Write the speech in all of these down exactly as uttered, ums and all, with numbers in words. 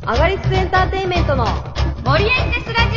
アガリスクエンターテインメントのモリエンテスラジ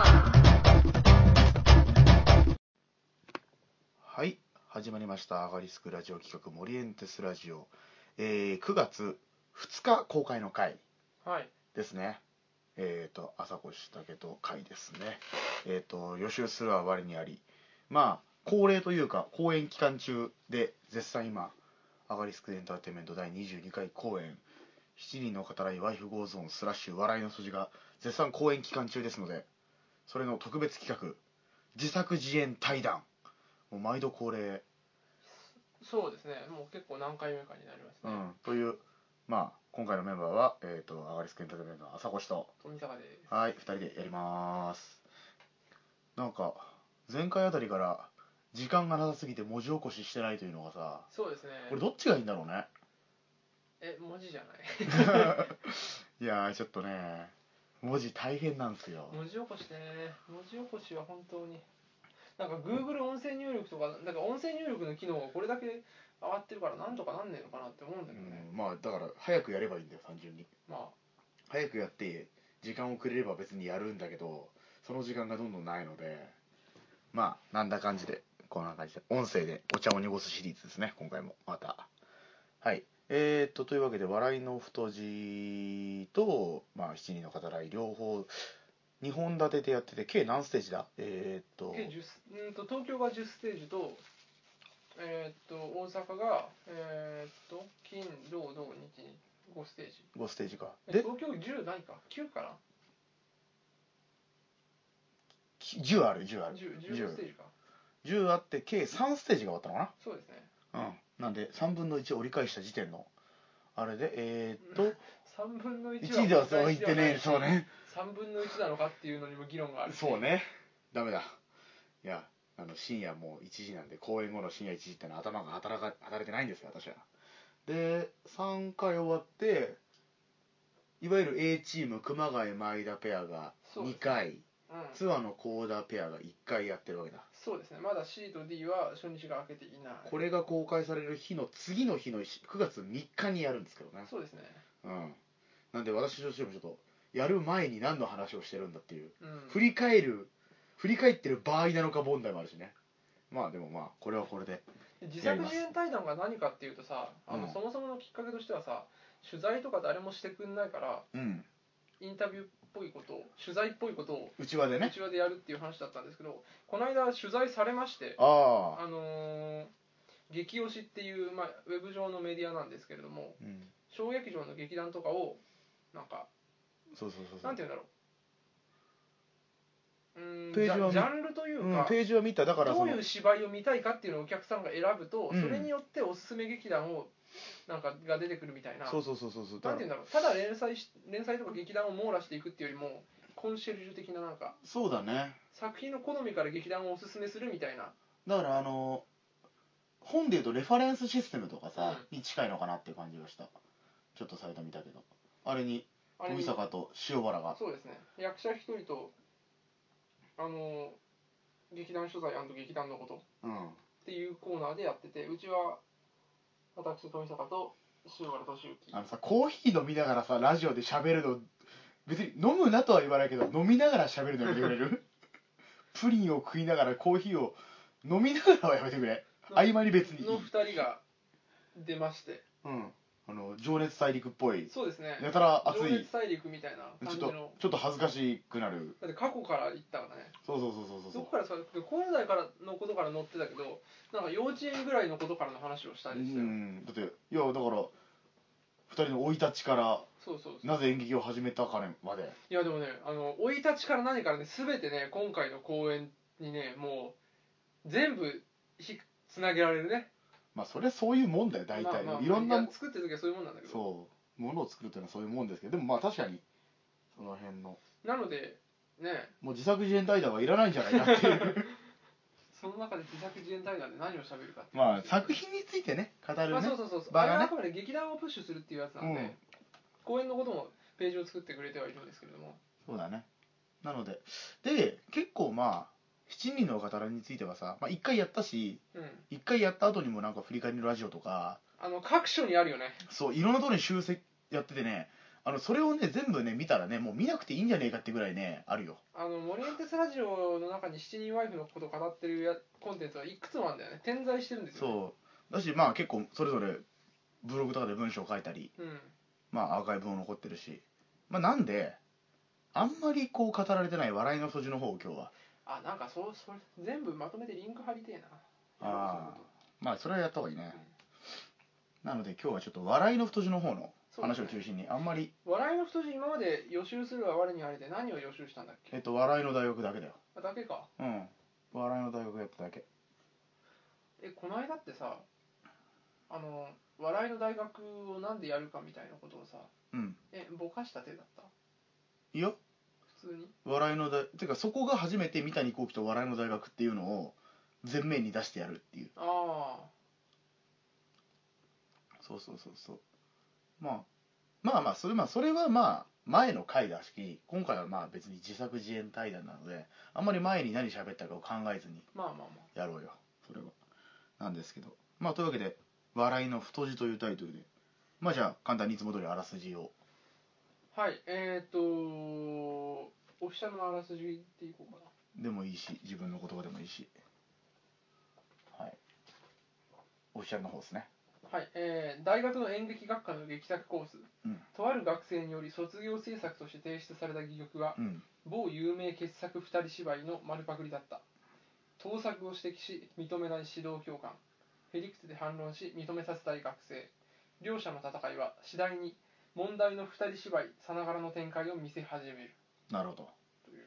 オ。 はい、始まりましたアガリスクラジオ企画モリエンテスラジオ、えー、くがつふつか公開の回ですね、はい、えーと朝越武と回ですね。えーと予習するは我にあり、まあ恒例というか公演期間中で絶賛今アガリスクエンターテインメントだいにじゅうにかい公演しちにんの語らいワイフゴーゾーンスラッシュ笑いの筋が絶賛公演期間中ですので、それの特別企画自作自演対談、もう毎度恒例。 そうですね、もう結構何回目かになりますね。 うん、という、まあ今回のメンバーは、えーとアガリスクエンターテインメントの朝越と富坂です。 はい、ふたりでやります。なんか前回あたりから時間がなさすぎて文字起こししてないというのがさ、 そうですね。 これどっちがいいんだろうね。 え、文字じゃないいやーちょっとね、文字大変なんですよ。 文字起こしね、文字起こしは本当になんか Google 音声入力とか、なんか音声入力の機能がこれだけ上がってるからなんとかなんねえのかなって思うんだけどね。 うん、まあだから早くやればいいんだよ、単純に。 まあ早くやって時間をくれれば別にやるんだけど、その時間がどんどんないので、まあなんだ感じでこんな感じで音声でお茶を濁すシリーズですね、今回もまた。はい、えー、っとというわけで笑いの太字と、まあ、しちにんの語らい両方にほん立てでやってて、計何ステージだ。えー、っと計じゅう、うんと東京がじゅうステージと、えー、っと大阪がえー、っと金土土日ごステージ。 ごステージか。 で東京じゅうないかきゅうかな。 じゅうあるじゅうある 10, 10ステージか。 じゅうあって計さんステージが終わったのかな。 そうですね。 うん、なんでさんぶんのいち折り返した時点のあれで、えー、っとさんぶんのいちいちではそう言ってね、そうね、 さんぶんのいちなのかっていうのにも議論があるし。 そうね、ダメだ。いや、あの深夜もういちじなんで、公演後の深夜いちじってのは頭が働か働いてないんですよ、私は。でさんかい終わって、いわゆる A チーム熊谷前田ペアがにかい、 うん、 ツアーのコーダペアがいっかいやってるわけだ。 そうですね、まだ C と D は初日が明けていない。 これが公開される日の次の日のくがつみっかにやるんですけどね。 そうですね。 うん。なんで私としてもちょっとやる前に何の話をしてるんだっていう、 うん、 振り返る振り返ってる場合なのか問題もあるしね。まあでもまあこれはこれで自作自演対談が何かっていうとさ、あの、うん、そもそものきっかけとしてはさ、取材とか誰もしてくんないから、うん、インタビューっぽいことを、取材っぽいことを内輪でね、 内輪でやるっていう話だったんですけど、この間取材されまして、 あ、 あのー、激推しっていう、まあ、ウェブ上のメディアなんですけれども、うん、小劇場の劇団とかをなんか、 そうそうそうそう、 なんていうんだろう、うーん、 ページはジャンルというか、 うん、ページは見た。だからどういう芝居を見たいかっていうのをお客さんが選ぶと、 うん、 それによっておすすめ劇団をなんかが出てくるみたいな。 そうそうそうそうそう、 なんていうんだろう、ただ連載し連載とか劇団を網羅していくっていうよりもコンシェルジュ的な、なんかそうだね、 作品の好みから劇団をおすすめするみたいな。 だからあの本でいうとレファレンスシステムとかさ、うん、に近いのかなっていう感じがした。ちょっとサイト見たけど、あれに富坂と塩原が、 そうですね、役者一人とあの劇団所在&劇団のこと、うん、っていうコーナーでやってて、うちは私富坂と塩原俊之。 あのさ、コーヒー飲みながらさラジオで喋るの別に飲むなとは言わないけど、飲みながら喋るのやめてくれるプリンを食いながらコーヒーを飲みながらはやめてくれ。合間に別にのふたりが出まして、 うん、あの情熱大陸っぽい、 そうですね、 やたら熱い情熱大陸みたいな感じの、 ちょっとちょっと恥ずかしくなる。 だって過去から行ったからね。 そうそうそうそうそう。 どこからさ、高野台からのことから載ってたけど、なんか幼稚園ぐらいのことからの話をしたりして、うん、 だっていやだからふたりの生い立ちから、 そうそうそう、 なぜ演劇を始めたかねまで。 いやでもね、あの生い立ちから何からね、全てね、今回の公演にね、もう全部ひつなげられるね。 まあそれはそういうもんだよ大体、まあまあまあ、いろんな、いや作ってる時はそういうもんなんだけど、 そうものを作るっていうのはそういうもんですけど、でもまあ確かにその辺の、 なのでね、 もう自作自演対談はいらないんじゃないかっていうその中で自作自演対談で何を喋るかっていう、 まあ作品についてね語るね、まあ、 そうそうそうそう、あれはあくまで劇団をプッシュするっていうやつなんで、うん、公演のこともページを作ってくれてはいるんですけれども、 そうだね。なのでで結構まあしちにんの語らいについてはさ、まあ、いっかいやったし、うん、いっかいやった後にもなんか振り返りのラジオとかあの各所にあるよね。 そういろんなところに集積やっててね、 あのそれをね全部ね見たらねもう見なくていいんじゃねえかってぐらいねあるよ。 あのモリエンテスラジオの中にしちにんワイフのことを語ってるやコンテンツはいくつもあるんだよね。点在してるんですよ、ね、 そうだしまあ結構それぞれブログとかで文章を書いたり、 うん、 まあアーカイブも残ってるし、まあなんであんまりこう語られてない笑いの素地の方を今日はあなんかそうそれ全部まとめてリンク貼りてえな。 ああまあそれはやった方がいいね、うん、なので今日はちょっと笑いの太字の方の話を中心に、あんまり笑いの太字今まで予習するは我にあれで何を予習したんだっけ。 えっと笑いの大学だけだよ。 だけか。 うん笑いの大学やっただけ。 えこの間ってさあの笑いの大学をなんでやるかみたいなことをさ、 うん、 えぼかした手だった。 いや普通に笑いの大てかそこが初めて三谷幸喜と笑いの大学っていうのを前面に出してやるっていう。 ああそうそうそうそう、まあ、まあまあそれまあそれはまあ前の回だし今回はまあ別に自作自演対談なのであんまり前に何喋ったかを考えずにまあまあまあやろうよそれはなんですけど、まあというわけで笑いの太字というタイトルでまあじゃあ簡単にいつも通りあらすじを。 はいえー、っとオフィシャルのあらすじっていこうかな。 でもいいし自分の言葉でもいいし、はいオフィシャルの方ですね。 はい、えー、大学の演劇学科の劇作コース、 うん、 とある学生により卒業制作として提出された戯曲は、 うん、 某有名傑作二人芝居の丸パクリだった。盗作を指摘し認めない指導教官、フェリクスで反論し認めさせたい学生、両者の戦いは次第に問題の二人芝居さながらの展開を見せ始める。 なるほど。 という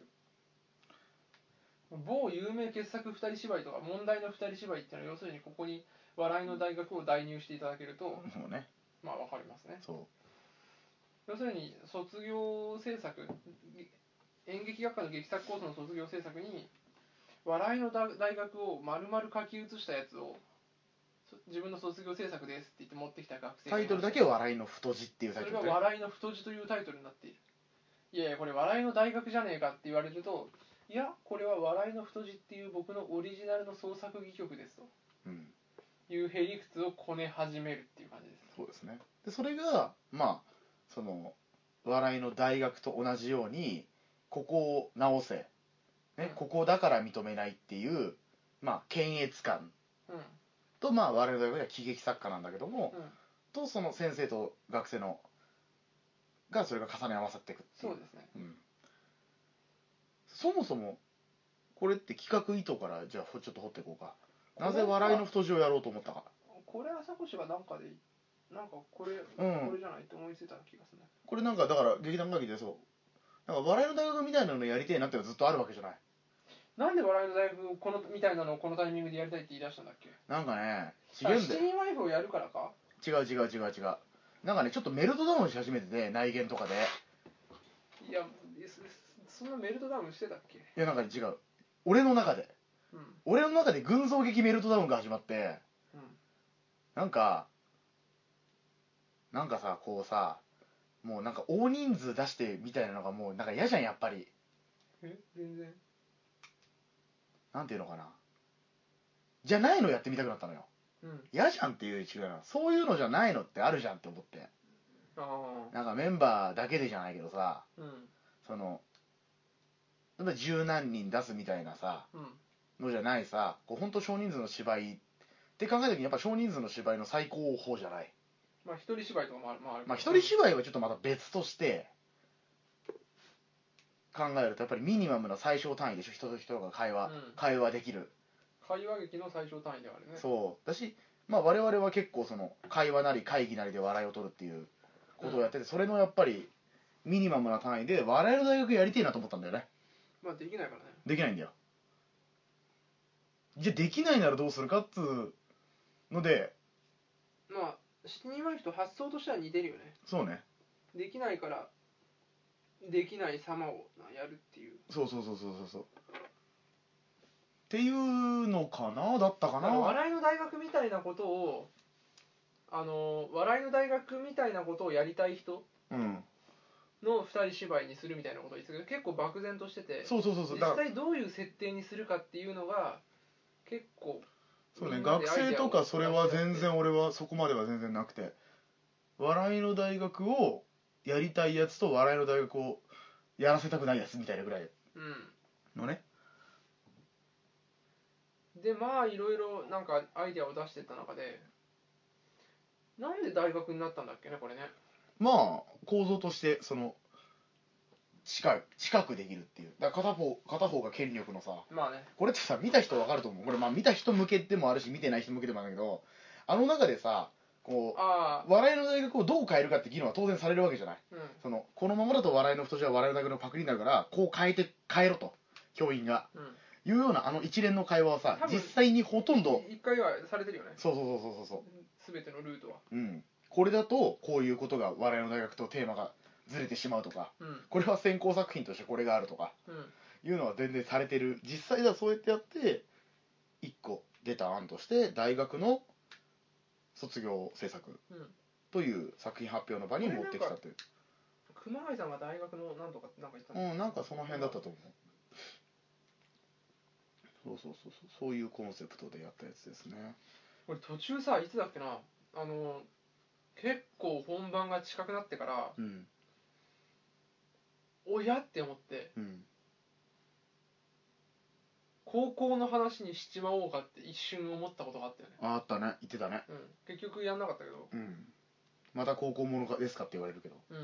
某有名傑作二人芝居とか問題の二人芝居っていうのは要するにここに笑いの大学を代入していただけると、 そうね、 まあわかりますね。 そう要するに卒業制作演劇学科の劇作コースの卒業制作に笑いの大学を丸々書き写したやつを自分の卒業制作ですって言って持ってきた学生がタイトルだけ笑いの太字っていうタイトルで、 それが笑いの太字というタイトルになっている。いやいやこれ笑いの大学じゃねえかって言われると、いやこれは笑いの太字っていう僕のオリジナルの創作戯曲ですと、うん、いうへりくつをこね始めるっていう感じです。 そうですね。でそれがまあその笑いの大学と同じようにここを直せ、ね、うん、ここだから認めないっていうまあ検閲官、うん、とまあ我々の大学では喜劇作家なんだけども、うん、とその先生と学生のがそれが重ね合わさっていくっていう。 そうですね、うん、 そもそもこれって企画意図からじゃあちょっと掘っていこうか。なぜ笑いの太字をやろうと思ったか。 これ朝越がなんかでなんかこれ、うん、これじゃないって思いついた気がするね。 これなんかだから劇団会議でそうなんか笑いの大学みたいなのやりたいなってのはずっとあるわけじゃない。 なんで笑いの大学このみたいなのをこのタイミングでやりたいって言い出したんだっけ。 なんかね違うんだよ。しちにんワイフをやるからか。 違う違う違う違う。なんかねちょっとメルトダウンし始めてて内見とかで。 いやそんなメルトダウンしてたっけ。 いやなんか違う。俺の中で、うん、俺の中で群像劇メルトダウンが始まって、うん、なんかなんかさこうさもうなんか大人数出してみたいなのがもうなんか嫌じゃんやっぱり。 え全然なんていうのかなじゃないのやってみたくなったのよ。うん、嫌じゃんっていう違うなそういうのじゃないのってあるじゃんって思って。あなんかメンバーだけでじゃないけどさ、うん、その十何人出すみたいなさ、うん、のじゃないさこう本当少人数の芝居って考えた時にやっぱ少人数の芝居の最高峰じゃない。 まあ一人芝居とかもある、まあある、 まあ一人芝居はちょっとまた別として考えるとやっぱりミニマムな最小単位でしょ。人と人が会話、うん、会話できる会話劇の最小単位ではあるね。 そうだし、まあ、我々は結構その会話なり会議なりで笑いを取るっていうことをやってて、うん、それのやっぱりミニマムな単位で笑いの大学やりてえなと思ったんだよね。 まあできないからね。 できないんだよ。じゃあできないならどうするかっつうのでまあしちにんワイフと発想としては似てるよね。 そうね。 できないからできない様をやるっていう。 そうそうそうそうそうそうっていうのかなだったかな。 笑いの大学みたいなことをあの笑いの大学みたいなことをやりたい人のふたり芝居にするみたいなことを言ってたけど結構漠然としてて、 そうそうそうそう、 実際どういう設定にするかっていうのが結構そうね、学生とかそれは全然俺はそこまでは全然なくて笑いの大学をやりたいやつと笑いの大学をやらせたくないやつみたいなぐらいのね、 うん、でまあいろいろなんかアイデアを出していった中で、なんで大学になったんだっけねこれね。 まあ構造としてその近い近くできるっていう。だから片方片方が権力のさ、 まあね、 これってさ見た人わかると思う。これまあ見た人向けでもあるし見てない人向けでもあるんだけど、あの中でさこうあ笑いの大学をどう変えるかって議論は当然されるわけじゃない、 うん、 そのこのままだと笑いの太字は笑いの大学のパクリになるからこう変えて変えろと教員が、うん、いうようなあの一連の会話はさ実際にほとんど一回はされてるよね。 そうそうそうそうそうすべてのルートは、 うん、これだとこういうことが笑いの大学とテーマがずれてしまうとか、うん、これは先行作品としてこれがあるとか、うん、いうのは全然されてる。実際ではそうやってやっていっこ出た案として大学の卒業制作という作品発表の場に持ってきたという。 熊谷さんが大学のなんとかってなんか言ったんですか。うん、なんかその辺だったと思う。そうそうそうそう、そういうコンセプトでやったやつですね。 これ途中さいつだっけな、あの結構本番が近くなってから、うん、おやって思って、うん、高校の話にしちまおうかって一瞬思ったことがあったよね。 ああったね、言ってたね、 うん、結局やんなかったけど、 うん、また高校ものですかって言われるけど、うん、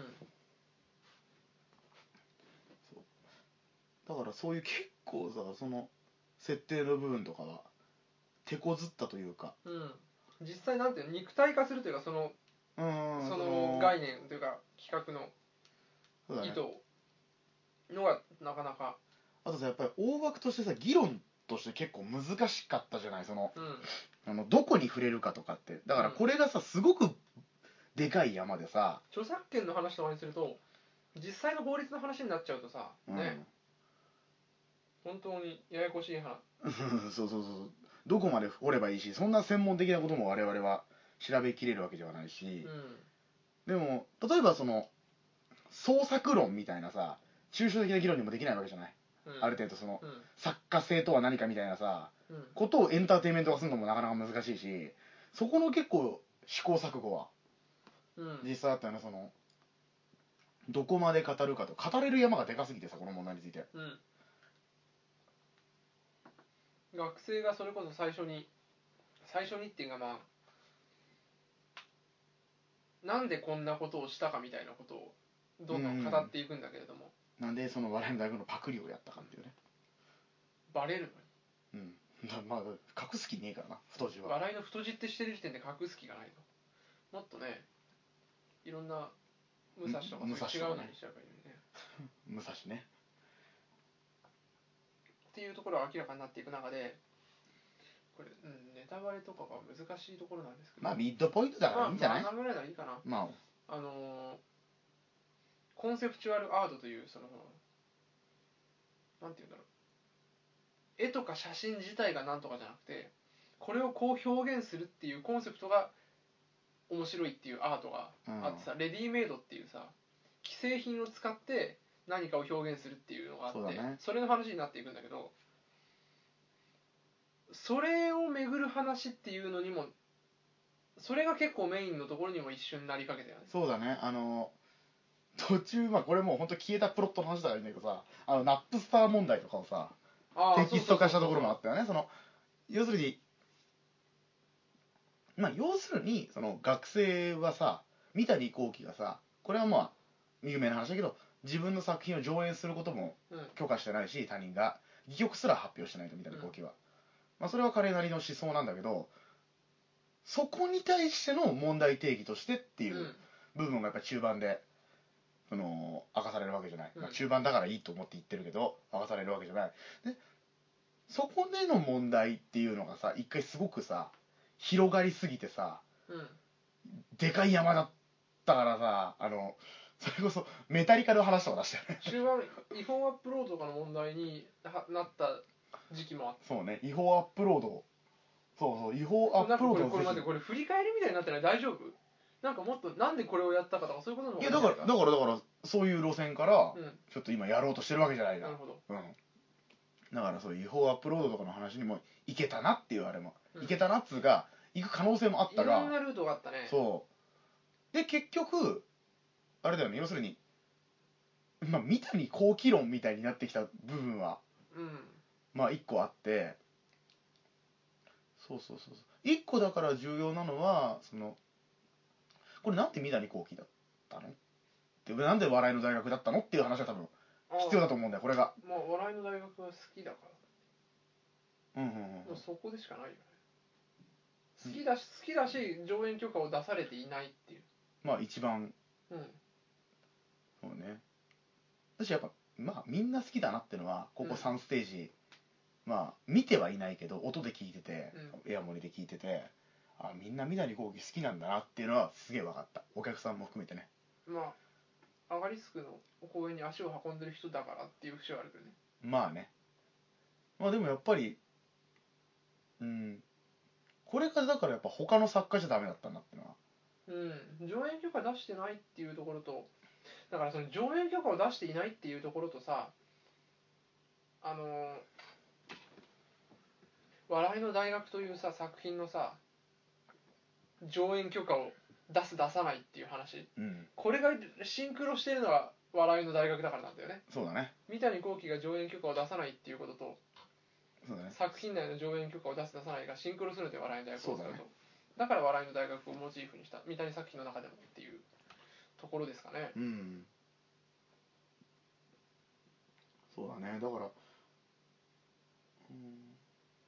そうだからそういう結構さその設定の部分とかは手こずったというか、 うん、実際なんていうの肉体化するというかその、うん、その概念というか企画の意図のがなかなか、 あとさやっぱり大枠としてさ議論として結構難しかったじゃない、その、うん、あのどこに触れるかとかって。だからこれがさすごくでかい山でさ、 著作権の話とかにすると実際の法律の話になっちゃうとさ、うん、ね、本当にややこしい話そうそうそう、どこまで掘ればいいし、そんな専門的なことも我々は調べきれるわけではないし、うん、でも例えばその創作論みたいなさ抽象的な議論にもできないわけじゃない、うん、ある程度その、うん、作家性とは何かみたいなさ、うん、ことをエンターテインメント化するのもなかなか難しいし、そこの結構試行錯誤は、うん、実際あったよね。そのどこまで語るかと、語れる山がでかすぎてさ、この問題について、うん、 学生がそれこそ最初に最初にっていうかまあなんでこんなことをしたかみたいなことをどんどん語っていくんだけれども、 うん、なんでその笑いの大学のパクリをやったかっていうね、 バレるのに、うん、だまあ隠す気ねえからな、太字は。 笑いの太字ってしてる時点で隠す気がないと。もっとね、いろんな武蔵とかそういう違うのにしちゃえばいいのにね。 武蔵ね。 っていうところが明らかになっていく中で、これ、うん、ネタバレとかが難しいところなんですけど、 まあミッドポイントだからいいんじゃない？ まあ、まあ、ぐらいならいいかな。 まあ、あのー、コンセプチュアルアートというそのなんていうんだろう、絵とか写真自体がなんとかじゃなくて、これをこう表現するっていうコンセプトが面白いっていうアートがあってさ、うん、レディメイドっていうさ既製品を使って何かを表現するっていうのがあって、 そ,、ね、それの話になっていくんだけど、それを巡る話っていうのにもそれが結構メインのところにも一瞬なりかけてよね。 そうだね、あの途中、まあこれもう本当消えたプロットの話だからいいんだけどさ、あのナップスター問題とかをさテキスト化したところもあったよね。その要するにまあ要するにその学生はさ、三谷幸喜がさ、これはまあ有名な話だけど自分の作品を上演することも許可してないし、うん、他人が戯曲すら発表してないと、三谷幸喜は、うん、まあそれは彼なりの思想なんだけど、そこに対しての問題定義としてっていう部分がやっぱ中盤でその明かされるわけじゃない、うん、まあ、中盤だからいいと思って言ってるけど明かされるわけじゃない。でそこでの問題っていうのがさ、一回すごくさ広がりすぎてさ、うん、でかい山だったからさ、あのそれこそメタリカの話とか出したよね。 中盤違法アップロードとかの問題になった時期もあった。 そうね、違法アップロード、そうそう、違法アップロードをこれ待って、これ振り返りみたいになってない？大丈夫？なんかもっとなんでこれをやったかとかそういうことの方がいいんじゃないか。 いやだからだからだからそういう路線からちょっと今やろうとしてるわけじゃないか。 なるほど。 うん。だからそういう違法アップロードとかの話にもいけたなっていうあれも、うん、いけたなっつうか行く可能性もあったが、 いろんなルートがあったね。 そうで結局あれだよね、要するにまあ三谷幸喜論みたいになってきた部分は、 うん、 まあ一個あって、そうそうそうそう、一個だから重要なのは、そのこれなんで三谷幸喜だったのってなんで笑いの大学だったのっていう話は多分必要だと思うんだよ、これが。 まあ笑いの大学が好きだから、 うんうんうんうん、 そこでしかないよね。好きだし好きだし上演許可を出されていないっていう、 まあ一番、 うん、 そうね。私やっぱまあみんな好きだなってのはここさんステージ、うん、まあ見てはいないけど音で聞いてて、うん、エアモニで聞いてて、あみんな三谷幸喜好きなんだなっていうのはすげえ分かった、お客さんも含めてね。 まあアガリスクの公演に足を運んでる人だからっていう節はあるけどね。 まあね、まあでもやっぱりうんこれがだからやっぱ他の作家じゃダメだったんだってのは、 うん、上演許可出してないっていうところと、だからその上演許可を出していないっていうところとさ、あの笑いの大学というさ作品のさ上演許可を出す出さないっていう話、 うん、 これがシンクロしてるのは笑いの大学だからなんだよね。 そうだね、 三谷幸喜が上演許可を出さないっていうことと、 そうだね、 作品内の上演許可を出す出さないがシンクロするので笑いの大学を使うと、 そうだね、 だから笑いの大学をモチーフにした三谷作品の中でもっていうところですかね。 うん、そうだね、だから、うん、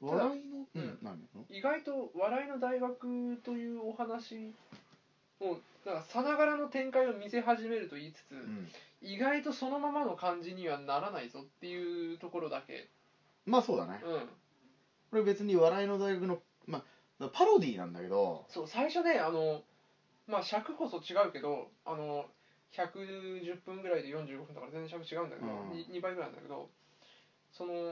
笑いの、うん、何の意外と笑いの大学というお話をなんかさながらの展開を見せ始めると言いつつ、うん、意外とそのままの感じにはならないぞっていうところだけ。 まあそうだね、 うん、 これ別に笑いの大学の、まあ、パロディーなんだけど、 そう最初ね、あのまあ尺こそ違うけど、あのひゃくじゅっぷんぐらいでよんじゅうごふんだから全然尺違うんだけど、うん、に, にばいぐらいなんだけど、その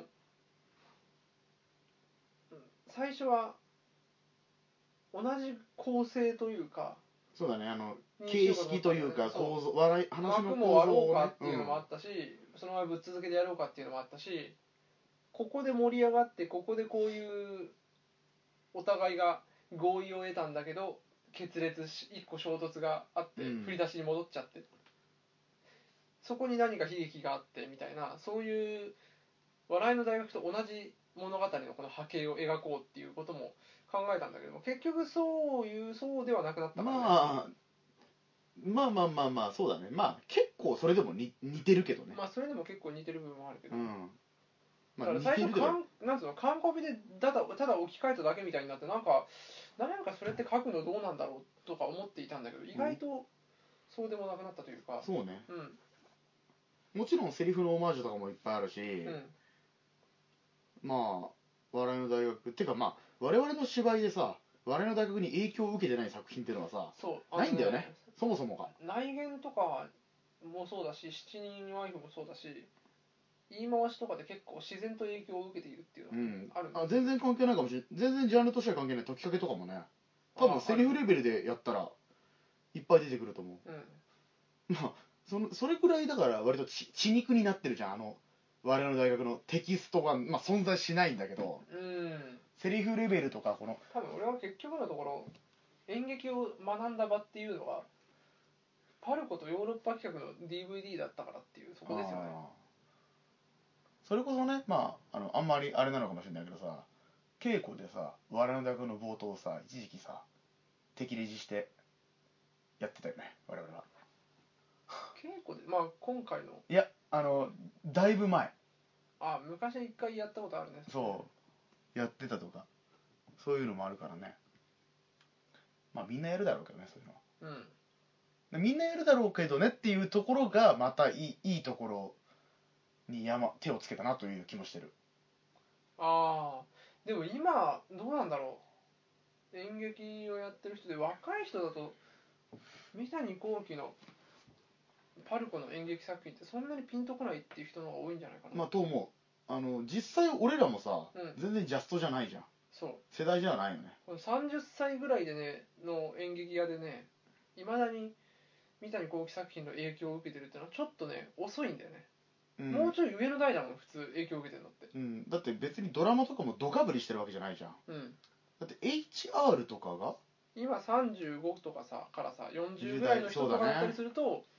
最初は同じ構成というか、 そうだね、あの形式というか構造、笑い話の構造を、ね、 幕も割ろうかっていうのもあったし、うん、そのままぶっ続けでやろうかっていうのもあったし、ここで盛り上がってここでこういうお互いが合意を得たんだけど決裂しいっこ衝突があって、うん、振り出しに戻っちゃって、そこに何か悲劇があってみたいな、そういう笑いの大学と同じ物語のこの波形を描こうっていうことも考えたんだけども、結局そういうそうではなくなったからね。 まあまあまあまあまあそうだね、まあ結構それでも似てるけどね。 まあそれでも結構似てる部分もあるけど、うん、 まあ、 だから最初かんなんつうの完コピでただただ置き換えただけみたいになって、なんか誰かそれって書くのどうなんだろうとか思っていたんだけど、意外とそうでもなくなったというか、 うん、そうね、 うん、 もちろんセリフのオマージュとかもいっぱいあるし、うん、まあ笑いの大学っていうか、まあ我々の芝居でさ笑いの大学に影響を受けてない作品っていうのはさ、そうないんだよね、そもそもが。 内言とかもそうだし、七人ワイフもそうだし、言い回しとかで結構自然と影響を受けているっていうのがあるんだ、 うん、あ全然関係ないかもしれない、全然ジャンルとしては関係ない、解きかけとかもね、多分セリフレベルでやったらいっぱい出てくると思う、うん、まあそのそれくらいだから割とち血肉になってるじゃん、あの我々の大学のテキストが、まあ、存在しないんだけど、うん、セリフレベルとかこの多分俺は結局のところ演劇を学んだ場っていうのはパルコとヨーロッパ企画の ディーブイディー だったからっていう、そこですよね。 それこそね、まあ、あのあんまりあれなのかもしれないけどさ、稽古でさ我々の大学の冒頭をさ一時期さ敵レジしてやってたよね我々は。 稽古で、まあ今回のいやあのだいぶ前、 あ昔一回やったことあるね。 そうやってたとかそういうのもあるからね、まあみんなやるだろうけどねそういうのは、うん、みんなやるだろうけどねっていうところがまたいい、いいところに山手をつけたなという気もしてる。 ああでも今どうなんだろう、演劇をやってる人で若い人だと三谷幸喜のパルコの演劇作品ってそんなにピンとこないっていう人の方が多いんじゃないかな。 まあと思う、あの実際俺らもさ、うん、全然ジャストじゃないじゃん、そう世代じゃないよね。 このさんじゅっさいぐらいでねの演劇屋でねいまだに三谷幸喜作品の影響を受けてるってのはちょっとね遅いんだよね、うん、もうちょい上の代だもん普通影響を受けてるのって、 うん、だって別にドラマとかもドカぶりしてるわけじゃないじゃん、うん、だって エイチアール とかが今さんじゅうごとかさからさよんじゅうぐらいの人とかだったりすると、ね、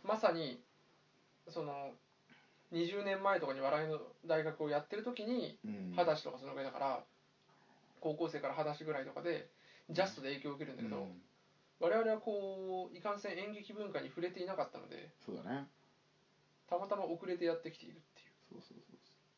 まさにそのにじゅうねんまえとかに笑いの大学をやってる時に二十歳とかそのぐらいだから、高校生から二十歳ぐらいとかでジャストで影響を受けるんだけど、うん、我々はこういかんせん演劇文化に触れていなかったので、 そうだね、 たまたま遅れてやってきているっていう。 そうそうそう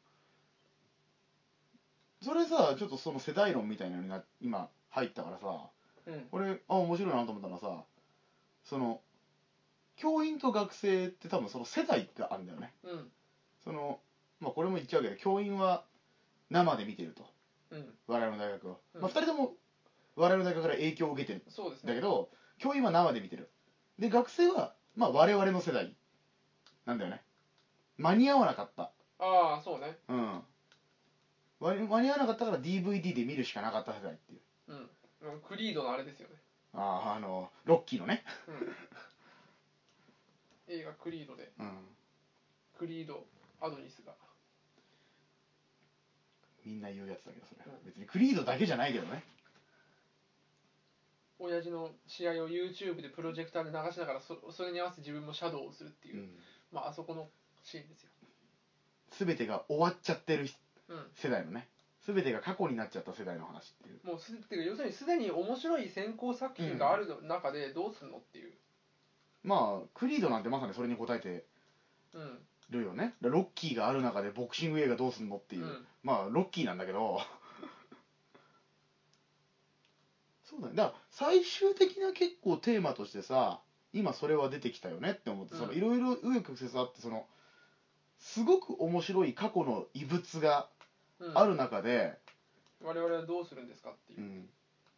そう。それさ、ちょっとその世代論みたいなのにな今入ったからさ、うん、俺あ面白いなと思ったのはさ、その教員と学生って多分その世代があるんだよね、うん、そのまあこれも言っちゃうけど、教員は生で見てると、うん、我々の大学を、うん、まあ、ふたりとも我々の大学から影響を受けてるんだけど、ね、教員は生で見てる。で学生はまあ我々の世代なんだよね。間に合わなかった。 ああそうね、 うん、間に合わなかったから ディーブイディー で見るしかなかった世代っていう、 うん、クリードのあれですよね。 ああ、あのロッキーのね、うん、 映画クリードで、うん、クリードアドニスがみんな言うやつだけど、それ、うん、別にクリードだけじゃないけどね。 親父の試合を YouTube でプロジェクターで流しながら そ, それに合わせて自分もシャドウをするっていう、うん、まああそこのシーンですよ。 全てが終わっちゃってる世代のね、全てが過去になっちゃった世代の話っていう。 もうすてか要するにすでに面白い先行作品がある中でどうするのっていう、 うん、まあクリードなんてまさにそれに応えてるよね、うん、ロッキーがある中でボクシング映画どうするのっていう、うん、まあロッキーなんだけどそうだね、だから最終的な結構テーマとしてさ、今それは出てきたよねって思って、いろいろ紆余曲折あって、そのすごく面白い過去の遺物がある中で、 うん、我々はどうするんですかっていう、うん、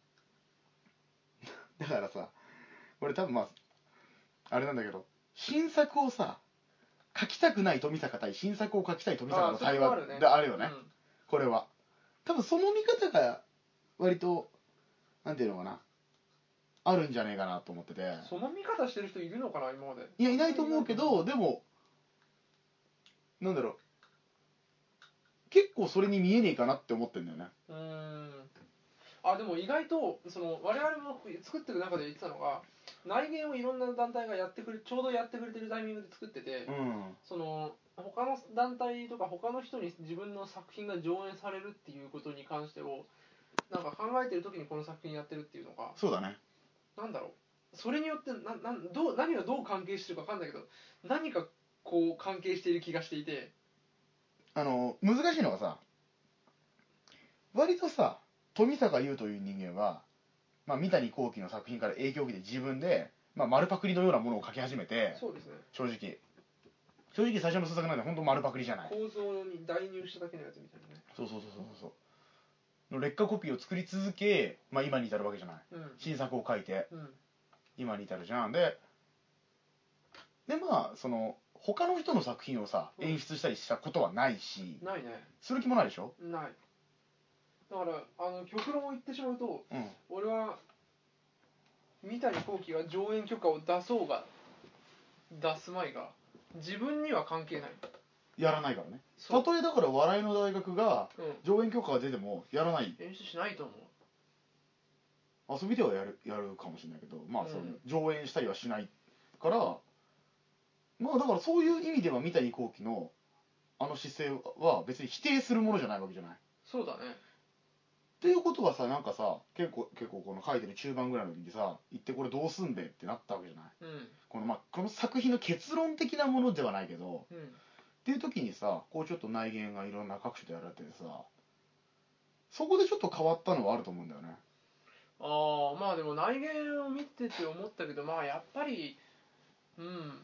だからさ、俺多分まああれなんだけど、新作をさ書きたくない富坂対新作を書きたい富坂の対話があるよね、うん、これは多分その見方が割となんていうのかな、あるんじゃねえかなと思ってて。 その見方してる人いるのかな今まで。 いやいないと思うけど、でもなんだろう、結構それに見えねえかなって思ってんだよね。 うーん、あでも意外とその我々も作ってる中で言ってたのが、内言をいろんな団体がやってくれちょうどやってくれてるタイミングで作ってて、うん、その他の団体とか他の人に自分の作品が上演されるっていうことに関してをなんか考えてる時にこの作品やってるっていうのが、 そうだね、 なんだろう、それによってななどう何がどう関係してるか分かんないけど、何かこう関係している気がしていて、 あの難しいのがさ、割とさ富坂優という人間は、まあ、三谷幸喜の作品から影響を受けて自分で、まあ、丸パクリのようなものを書き始めて、 そうですね、 正直正直最初の創作なんで本当丸パクリじゃない、 構造に代入しただけのやつみたいなね、 そうそうそうそうそうの劣化コピーを作り続け、まあ、今に至るわけじゃない、うん、新作を書いて、うん、今に至るじゃん。ででまあその他の人の作品をさ、うん、演出したりしたことはないし、 ないね、 する気もないでしょ。 ない。だからあの極論を言ってしまうと、うん、俺は三谷幸喜が上演許可を出そうが出すまいが自分には関係ない、 やらないからね。たとえだから笑いの大学が上演許可が出てもやらない、 うん、演出しないと思う。遊びではやるやるかもしれないけど、まあその、うん、上演したりはしないから、まあだからそういう意味では三谷幸喜のあの姿勢は別に否定するものじゃないわけじゃない。 そうだね。 っていうことはさ、なんかさ、結構結構この書いてる中盤ぐらいの時にさ、言ってこれどうすんべってなったわけじゃない。うん、このまあこの作品の結論的なものではないけど、うん、っていう時にさ、こうちょっと内言がいろんな各所でやられててさ、そこでちょっと変わったのはあると思うんだよね。 ああ、まあでも内言を見てて思ったけど、まあやっぱりうん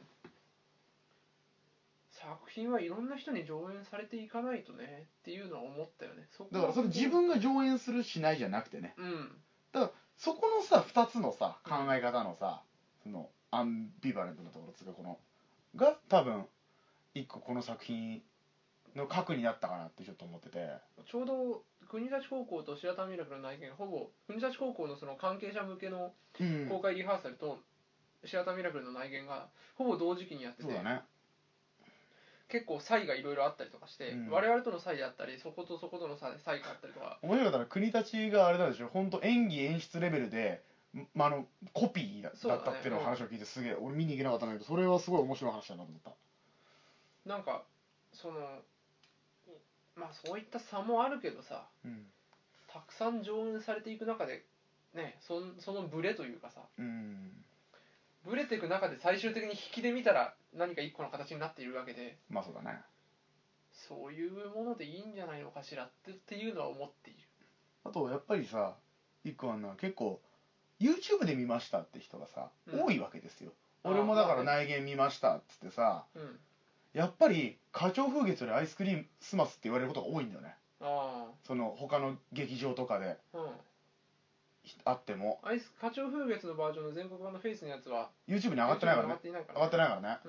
作品はいろんな人に上演されていかないとねっていうのは思ったよね。 そこだからそれ自分が上演するしないじゃなくてね、うん、だからそこのさふたつのさ考え方のさ、うん、そのアンビバレントなところつかこのが多分一個この作品の核になったかなってちょっと思ってて、 ちょうど国立高校と白玉ミラクルの内見がほぼ国立高校のその関係者向けの公開リハーサルと白玉ミラクルの内見がほぼ同時期にやってて、そうだね、結構差異がいろいろあったりとかして、うん、我々との差異であったりそことそことの差異があったりとか、 面白かったら国立があれなんでしょ、本当演技演出レベルでまあ、あのコピーだったっていうのを話を聞いてすげえ、俺見に行けなかったんだけど、それはすごい面白い話だなと思った。 なんかそのまあそういった差もあるけどさ、うん、たくさん上演されていく中でね、そそのブレというかさ、うん、ブレていく中で最終的に引きで見たら何か一個の形になっているわけで、 まあそうだね、 そういうものでいいんじゃないのかしらってっていうのは思っている。 あとやっぱりさ、一個あるのは結構 YouTube で見ましたって人がさ、うん、多いわけですよ。俺もだから内言見ましたっつってさ、うん、やっぱり花鳥風月よりアイスクリームスマスって言われることが多いんだよね。あ、その他の劇場とかで、うん、あってもアイス花鳥風月のバージョンの全国版のフェイスのやつは YouTube に上がってないからね。上がってないからね、うん、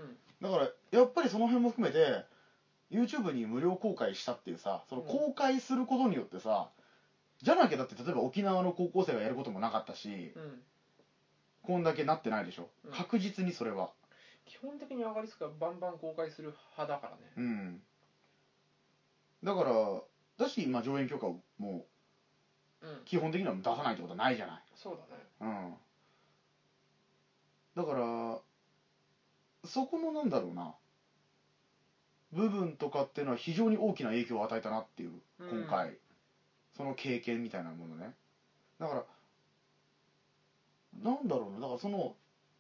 だからやっぱりその辺も含めて YouTube に無料公開したっていうさ、その公開することによってさ、じゃなきゃだって例えば沖縄の高校生がやることもなかったし、うん、こんだけなってないでしょ、うん、確実にそれは基本的にアガリスクはバンバン公開する派だからね。 うん。だからだし、まあ、上演許可も基本的には出さないってことはないじゃない。 そうだね。 うん。だからそこのなんだろうな部分とかっていうのは非常に大きな影響を与えたなっていう、今回、うん、その経験みたいなものね。だからなんだろうな、だからその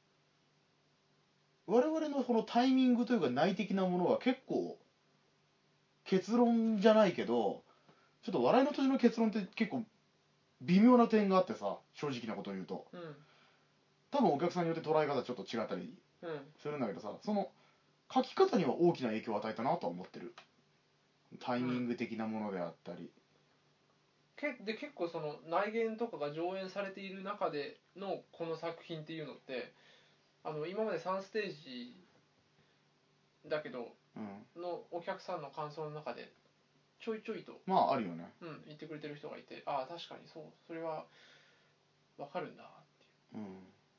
我々のこのタイミングというか内的なものは結構結論じゃないけど、ちょっと笑いの年の結論って結構微妙な点があってさ、正直なことを言うと、うん、多分お客さんによって捉え方ちょっと違ったりするんだけどさ、その書き方には大きな影響を与えたなとは思ってる。タイミング的なものであったり、 うん、で結構その内言とかが上演されている中でのこの作品っていうのって、あの今までさんステージだけど、うん、のお客さんの感想の中でちょいちょいとまああるよね、 うん、言ってくれてる人がいて、ああ確かにそう、それは分かるんだっていう、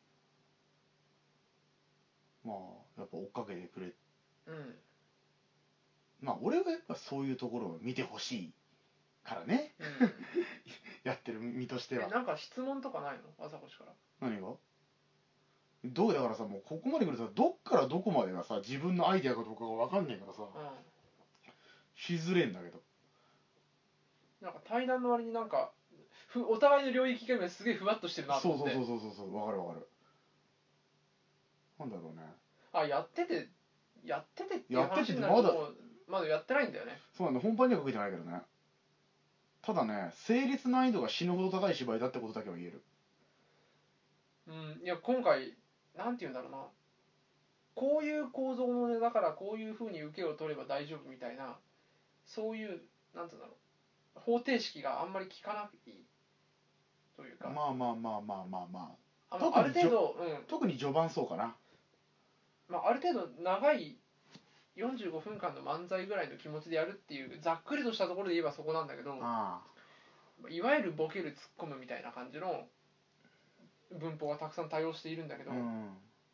うん、まあやっぱ追っかけてくれ、うん、まあ俺はやっぱそういうところを見てほしいからね、うん、やってる身としては。 え、なんか質問とかないの、朝越から。 何がどうだからさ、もうここまで来るとさ、どっからどこまでがさ自分のアイデアかどうかが分かんないからさ、うん、しづれえんだけど、 なんか対談の割になんかふお互いの領域がすげえふわっとしてるなと思って。 そうそうそうそうそう、分かる分かる。なんだろうね、 あ、やっててやっててっていう話になると、まだまだやってないんだよね。 そうなんだ、本番にはかけてないけどね。ただね、成立難易度が死ぬほど高い芝居だってことだけは言える。 うん、いや今回なんて言うんだろうな、こういう構造のねだからこういう風に受けを取れば大丈夫みたいな、そういうなんて言うんだろう、方程式があんまり効かないというか、 まあまあまあまあまあまあ、ある程度、 うん、特に序盤そうかな、 まあ、ある程度長いよんじゅうごふんかんの漫才ぐらいの気持ちでやるっていうざっくりとしたところで言えばそこなんだけど、ああ、いわゆるボケるツッコむみたいな感じの文法がたくさん多用しているんだけど、うん、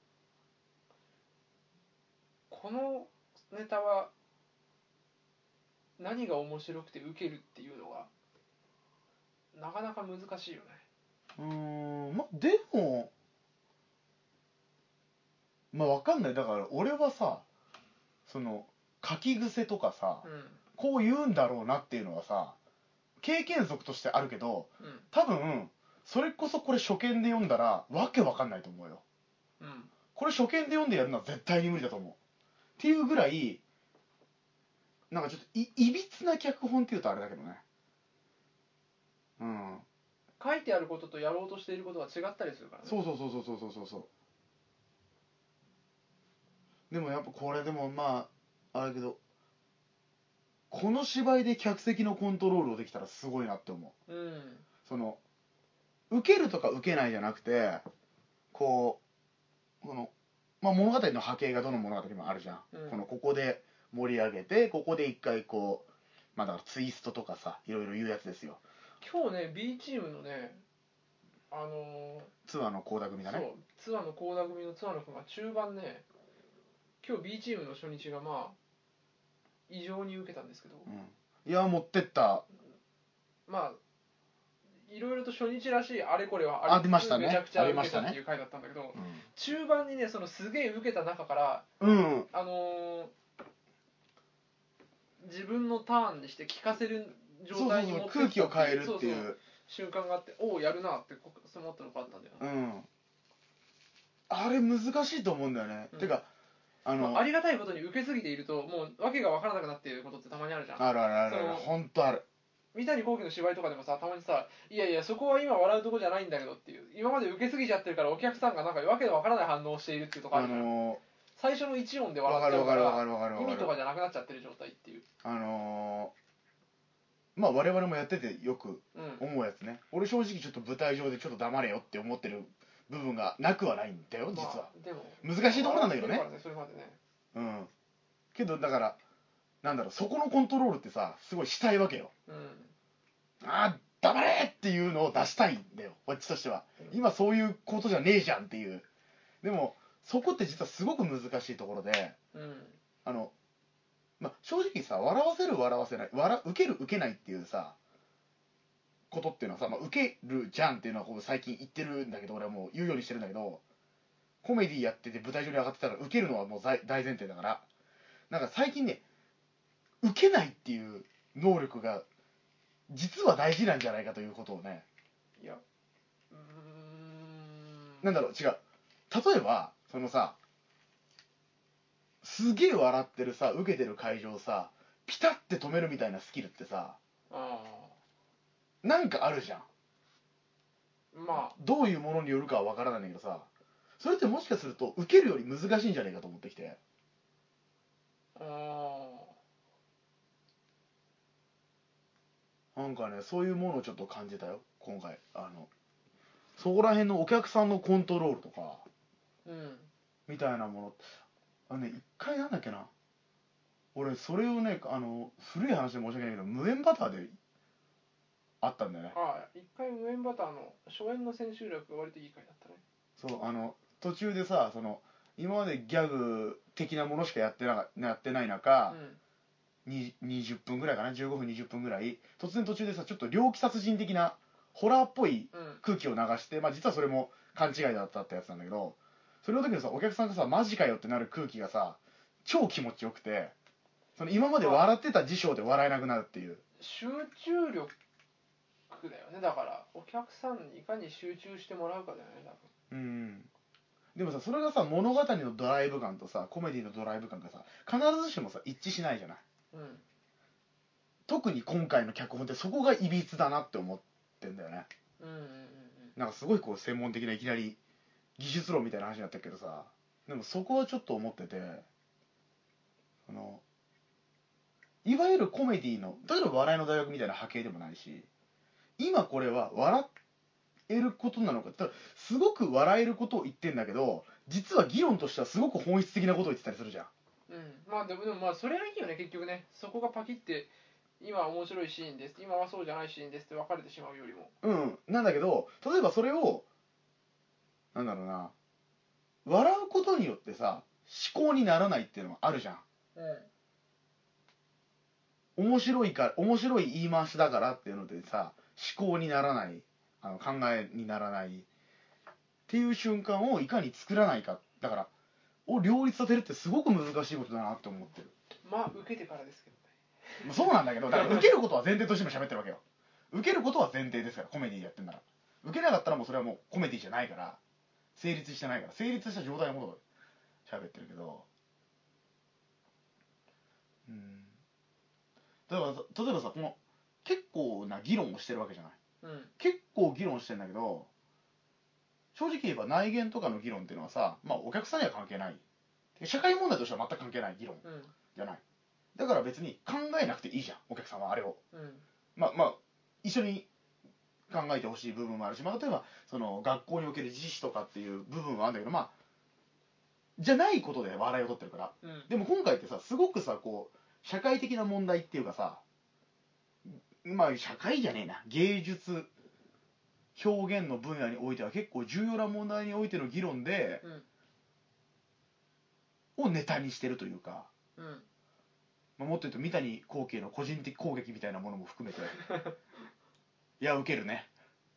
このネタは何が面白くて受けるっていうのがなかなか難しいよね。 うーん、まあでもまあわかんない。だから俺はさ、その書き癖とかさ、うん、こう言うんだろうなっていうのはさ経験則としてあるけど、うん、多分それこそこれ初見で読んだらわけわかんないと思うよ、うん、これ初見で読んでやるのは絶対に無理だと思うっていうぐらい、なんかちょっと い, いびつな脚本っていうとあれだけどね、 うん、書いてあることとやろうとしていることは違ったりするからね。 そうそうそうそうそうそうそう。でもやっぱこれでもまああれだけど、この芝居で客席のコントロールをできたらすごいなって思う、うん、その受けるとか受けないじゃなくて、こうこの、まあ、物語の波形がどの物語にもあるじゃん、うん、このここで盛り上げてここで一回こう、まあ、だからツイストとかさいろいろ言うやつですよ。 今日ね B チームのね、あのー、 ツアーの倖田組だね。 そうツアーの倖田組のツアーの君が中盤ね、今日 B チームの初日がまあ異常に受けたんですけど、 うん、いや持ってった、 まあいろいろと初日らしいあれこれはありましたね。 めちゃくちゃありましたね受けたっていう回だったんだけど、 うん、 中盤にねそのすげえ受けた中から、 うん、 あのー、自分のターンにして聞かせる状態に持って空気を変えるっていう、そうそう瞬間があって、おおやるなって思ったのがあったんだよ、 うん、あれ難しいと思うんだよね、うん、てかあの、まあ、ありがたいことに受けすぎているともう訳が分からなくなっていることってたまにあるじゃん。 あるあるあるある、本当ある。 三谷幸喜の芝居とかでもさ、たまにさ、いやいやそこは今笑うとこじゃないんだけどっていう、今まで受けすぎちゃってるからお客さんがなんか訳が分からない反応をしているっていうとこあるじゃん、あのー、最初の一音で笑っちゃうから意味とかじゃなくなっちゃってる状態っていう、 あのー、まあ我々もやっててよく思うやつね、うん、俺正直ちょっと舞台上でちょっと黙れよって思ってる部分がなくはないんだよ実は、まあ、でも難しいところなんだけどね、 ねそれまでね、 うん、けどだからなんだろう、そこのコントロールってさすごいしたいわけよ、うん、あー黙れっていうのを出したいんだよこっちとしては、うん、今そういうことじゃねえじゃんっていう。でもそこって実はすごく難しいところで、うん、あのまあ正直さ、笑わせる笑わせない、笑受ける受けないっていうさことっていうのはさ、まあ、受けるじゃんっていうのはこう最近言ってるんだけど、俺はもう言うようにしてるんだけど、コメディやってて舞台上に上がってたら受けるのはもう大前提だから、なんか最近ね受けないっていう能力が実は大事なんじゃないかということをね、 いやうーんなんだろう違う、例えばそのさすげえ笑ってるさ受けてる会場をさピタッて止めるみたいなスキルってさ、あなんかあるじゃん。 まあどういうものによるかは分からないんだけどさ、それってもしかすると受けるより難しいんじゃないかと思ってきて、 あなんかねそういうものをちょっと感じたよ今回。あのそこら辺のお客さんのコントロールとか、うん、みたいなもの、あのね一回なんだっけな、俺それをねあの古い話で申し訳ないけど無塩バターであったんだよね。 ああ一回無塩バターの初演の千秋楽が割といい回だったね。 そうあの途中でさその今までギャグ的なものしかやってなかやってない中、うん、ににじゅっぷんぐらいかなじゅうごふんにじゅっぷんぐらい突然途中でさちょっと猟奇殺人的なホラーっぽい空気を流して、うん、まあ実はそれも勘違いだったってやつなんだけど、それの時のさお客さんがさマジかよってなる空気がさ超気持ちよくて、その今まで笑ってた事象で笑えなくなるっていう、 集中力だよね。だからお客さんにいかに集中してもらうかだよね多分。 うんでもさそれがさ物語のドライブ感とさコメディのドライブ感がさ必ずしもさ一致しないじゃない、うん、特に今回の脚本ってそこがいびつだなって思ってんだよね。うんうんうんうん、なんかすごいこう専門的ないきなり技術論みたいな話になったけどさ、でもそこはちょっと思ってて、あのいわゆるコメディの例えば笑いの大学みたいな波形でもないし、今これは笑えることなのか、ただすごく笑えることを言ってんだけど実は議論としてはすごく本質的なことを言ってたりするじゃん。 うん、まあでもでもまあそれはいいよね結局ね。そこがパキって今は面白いシーンです、今はそうじゃないシーンですって分かれてしまうよりも、 うんなんだけど、例えばそれをなんだろうな、笑うことによってさ思考にならないっていうのはあるじゃん、うん、面白いか面白い言い回しだからっていうのでさ思考にならない、あの考えにならないっていう瞬間をいかに作らないか、だからを両立させるってすごく難しいことだなって思ってる。 まあ受けてからですけどね。そうなんだけど、だから受けることは前提としても喋ってるわけよ。受けることは前提ですから、コメディやってんだら。受けなかったらもうそれはもうコメディじゃないから、成立してないから、成立した状態のことを喋ってるけど、うん。例えば例えばさ、この結構な議論をしてるわけじゃない。うん、結構議論してんだけど、正直言えば内言とかの議論っていうのはさ、まあお客さんには関係ない。社会問題としては全く関係ない議論じゃない。だから別に考えなくていいじゃん、お客さんはあれを。うん、まあまあ、一緒に考えてほしい部分もあるし、まあ例えばその学校における自治とかっていう部分はあるんだけど、まあ、じゃないことで笑いを取ってるから。うん、でも今回ってさ、すごくさ、こう、社会的な問題っていうかさ、まあ社会じゃねえな、芸術、表現の分野においては結構重要な問題においての議論で、うん、をネタにしてるというか、うん、まあ、もっと言うと三谷幸喜への個人的攻撃みたいなものも含めていやウケるね、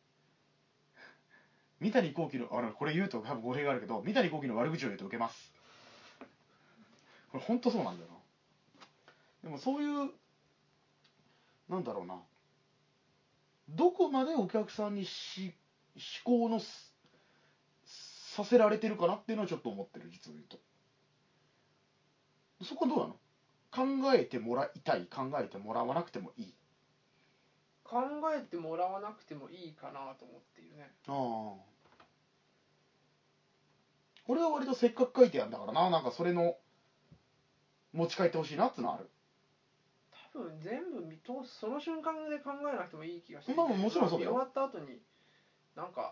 三谷幸喜の、あの、これ言うと多分語弊があるけど、三谷幸喜の悪口を言うと受けます。これ本当そうなんだよな。でもそういう、なんだろうな。どこまでお客さんにし思考のさせられてるかなっていうのはちょっと思ってる、実を言うと。そこはどうなの？考えてもらいたい、考えてもらわなくてもいい。 考えてもらわなくてもいいかなと思っているね。 ああ。俺は割とせっかく書いてやんだからな、なんかそれの持ち帰ってほしいなってのはある。 多分全部見通す、その瞬間で考えなくてもいい気がして、 まあもちろんそうだよ。 見終わった後になんか、